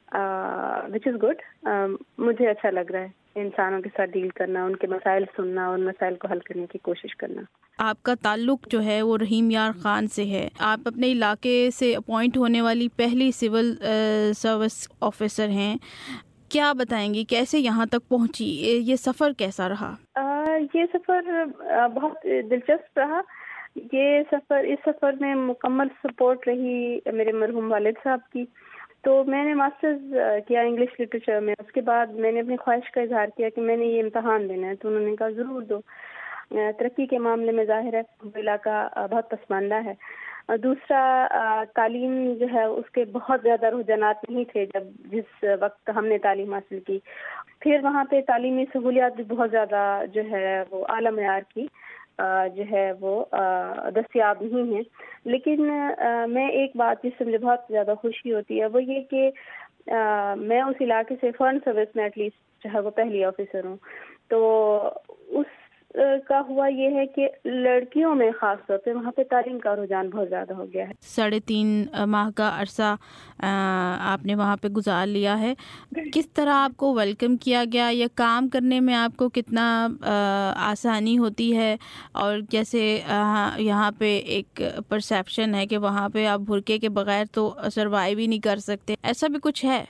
وچ از گڈ. مجھے اچھا لگ رہا ہے انسانوں کے ساتھ ڈیل کرنا، ان کے مسائل سننا اور ان مسائل کو حل کرنے کی کوشش کرنا. آپ کا تعلق جو ہے وہ رحیم یار خان سے ہے. آپ اپنے علاقے سے اپوائنٹ ہونے والی پہلی سول سروس آفیسر ہیں. کیا بتائیں گی کیسے یہاں تک پہنچی؟ یہ سفر کیسا رہا؟ یہ سفر بہت دلچسپ رہا. یہ سفر اس سفر میں مکمل سپورٹ رہی میرے مرحوم والد صاحب کی. تو میں نے ماسٹرز کیا انگلش لٹریچر میں. اس کے بعد میں نے اپنی خواہش کا اظہار کیا کہ میں نے یہ امتحان دینا ہے تو انہوں نے کہا ضرور دو. ترقی کے معاملے میں ظاہر ہے وہ علاقہ بہت پسماندہ ہے. دوسرا تعلیم جو ہے اس کے بہت زیادہ رجحانات نہیں تھے جب جس وقت ہم نے تعلیم حاصل کی. پھر وہاں پہ تعلیمی سہولیات بھی بہت زیادہ جو ہے وہ اعلیٰ معیار کی جو ہے وہ دستیاب نہیں ہیں. لیکن میں ایک بات جس سے مجھے بہت زیادہ خوشی ہوتی ہے وہ یہ کہ میں اس علاقے سے فارن سروس میں ایٹ لیسٹ جو ہے وہ پہلی آفیسر ہوں. تو اس کا ہوا یہ ہے کہ لڑکیوں میں خاص طور پہ وہاں پہ تعلیم کا رجحان بہت زیادہ ہو گیا ہے. ساڑھے تین ماہ کا عرصہ آپ نے وہاں پہ گزار لیا ہے. کس طرح آپ کو ویلکم کیا گیا یا کام کرنے میں آپ کو کتنا آسانی ہوتی ہے؟ اور جیسے یہاں پہ ایک پرسیپشن ہے کہ وہاں پہ آپ برقعے کے بغیر تو سروائیو ہی نہیں کر سکتے، ایسا بھی کچھ ہے؟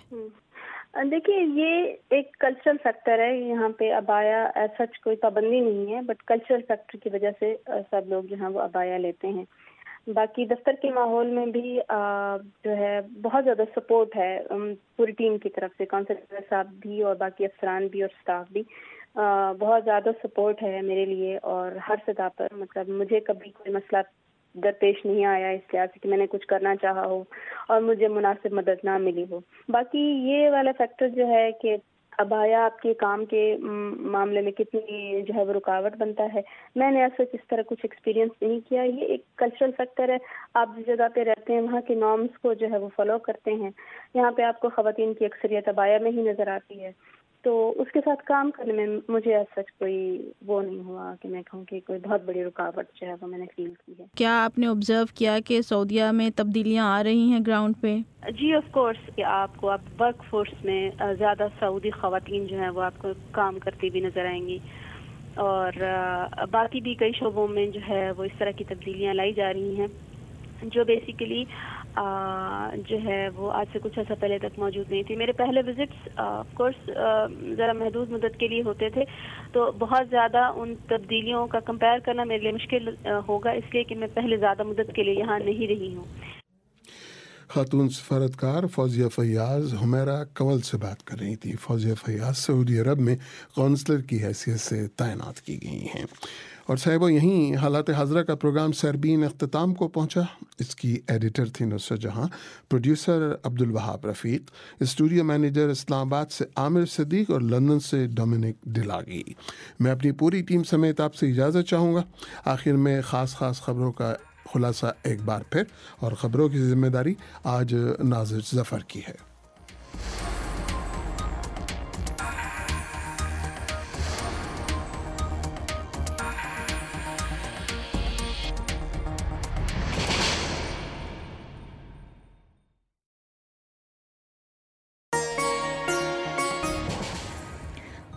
دیکھیے یہ ایک کلچرل فیکٹر ہے. یہاں پہ ابایا ایز سچ کوئی پابندی نہیں ہے بٹ کلچرل فیکٹر کی وجہ سے سب لوگ جو ہیں وہ ابایا لیتے ہیں. باقی دفتر کے ماحول میں بھی جو ہے بہت زیادہ سپورٹ ہے پوری ٹیم کی طرف سے. کونسلر صاحب بھی اور باقی افسران بھی اور سٹاف بھی بہت زیادہ سپورٹ ہے میرے لیے. اور ہر سطح پر مطلب مجھے کبھی کوئی مسئلہ درپیش نہیں آیا اس لحاظ سے کہ میں نے کچھ کرنا چاہا ہو اور مجھے مناسب مدد نہ ملی ہو. باقی یہ والا فیکٹر جو ہے کہ ابایا آپ کے کام کے معاملے میں کتنی جو ہے وہ رکاوٹ بنتا ہے، میں نے ایسا اس طرح کچھ ایکسپیرینس نہیں کیا. یہ ایک کلچرل فیکٹر ہے. آپ جس جگہ پہ رہتے ہیں وہاں کے نارمز کو جو ہے وہ فالو کرتے ہیں. یہاں پہ آپ کو خواتین کی اکثریت ابایا میں ہی نظر آتی ہے. تو اس کے ساتھ کام کرنے میں مجھے ایسا کوئی وہ نہیں ہوا کہ میں کہوں کہ کوئی بہت بڑی رکاوٹ جو ہے وہ میں نے فیل کی ہے. کیا آپ نے آبزرو کیا کہ سعودیہ میں تبدیلیاں آ رہی ہیں گراؤنڈ پہ؟ جی آف کورس کہ آپ کو آپ ورک فورس میں زیادہ سعودی خواتین جو ہیں وہ آپ کو کام کرتی بھی نظر آئیں گی. اور باقی بھی کئی شعبوں میں جو ہے وہ اس طرح کی تبدیلیاں لائی جا رہی ہیں جو بیسیکلی جو ہے وہ آج سے کچھ عرصہ پہلے تک موجود نہیں تھی. میرے پہلے وزٹس آف کورس ذرا محدود مدت کے لیے ہوتے تھے تو بہت زیادہ ان تبدیلیوں کا کمپیئر کرنا میرے لیے مشکل ہوگا اس لیے کہ میں پہلے زیادہ مدت کے لیے یہاں نہیں رہی ہوں. خاتون سفارتکار فوزیہ فیاض حمیرہ کول سے بات کر رہی تھی. فوزیہ فیاض سعودی عرب میں کونسلر کی حیثیت سے تعینات کی گئی ہیں. اور صاحبہ یہیں حالات حاضرہ کا پروگرام سربین اختتام کو پہنچا. اس کی ایڈیٹر تھی Nusrat Jahan, producer Abdul Wahab Rafiq, studio manager Islamabad سے عامر صدیق اور لندن سے ڈومینک ڈلاگی. میں اپنی پوری ٹیم سمیت آپ سے اجازت چاہوں گا. آخر میں خاص خاص خبروں کا خلاصہ ایک بار پھر، اور خبروں کی ذمہ داری آج ناظر ظفر کی ہے.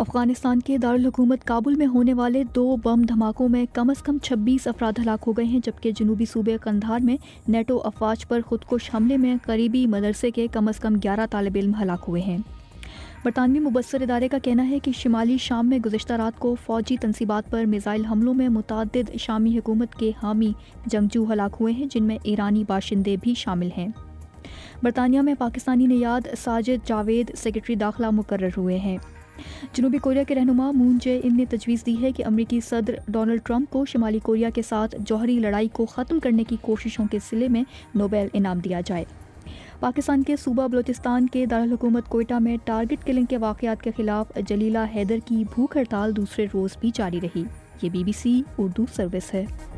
افغانستان کے دارالحکومت کابل میں ہونے والے دو بم دھماکوں میں کم از کم چھبیس افراد ہلاک ہو گئے ہیں، جبکہ جنوبی صوبے قندھار میں نیٹو افواج پر خودکش حملے میں قریبی مدرسے کے کم از کم گیارہ طالب علم ہلاک ہوئے ہیں۔ برطانوی مبصر ادارے کا کہنا ہے کہ شمالی شام میں گزشتہ رات کو فوجی تنصیبات پر میزائل حملوں میں متعدد شامی حکومت کے حامی جنگجو ہلاک ہوئے ہیں، جن میں ایرانی باشندے بھی شامل ہیں۔ برطانیہ میں پاکستانی نیاد ساجد جاوید سیکرٹری داخلہ مقرر ہوئے ہیں۔ جنوبی کوریا کے رہنما مون جے ان نے تجویز دی ہے کہ امریکی صدر ڈونلڈ ٹرمپ کو شمالی کوریا کے ساتھ جوہری لڑائی کو ختم کرنے کی کوششوں کے صلے میں نوبیل انعام دیا جائے۔ پاکستان کے صوبہ بلوچستان کے دارالحکومت کوئٹہ میں ٹارگٹ کلنگ کے واقعات کے خلاف جلیلہ حیدر کی بھوک ہڑتال دوسرے روز بھی جاری رہی۔ یہ B B C Urdu service ہے۔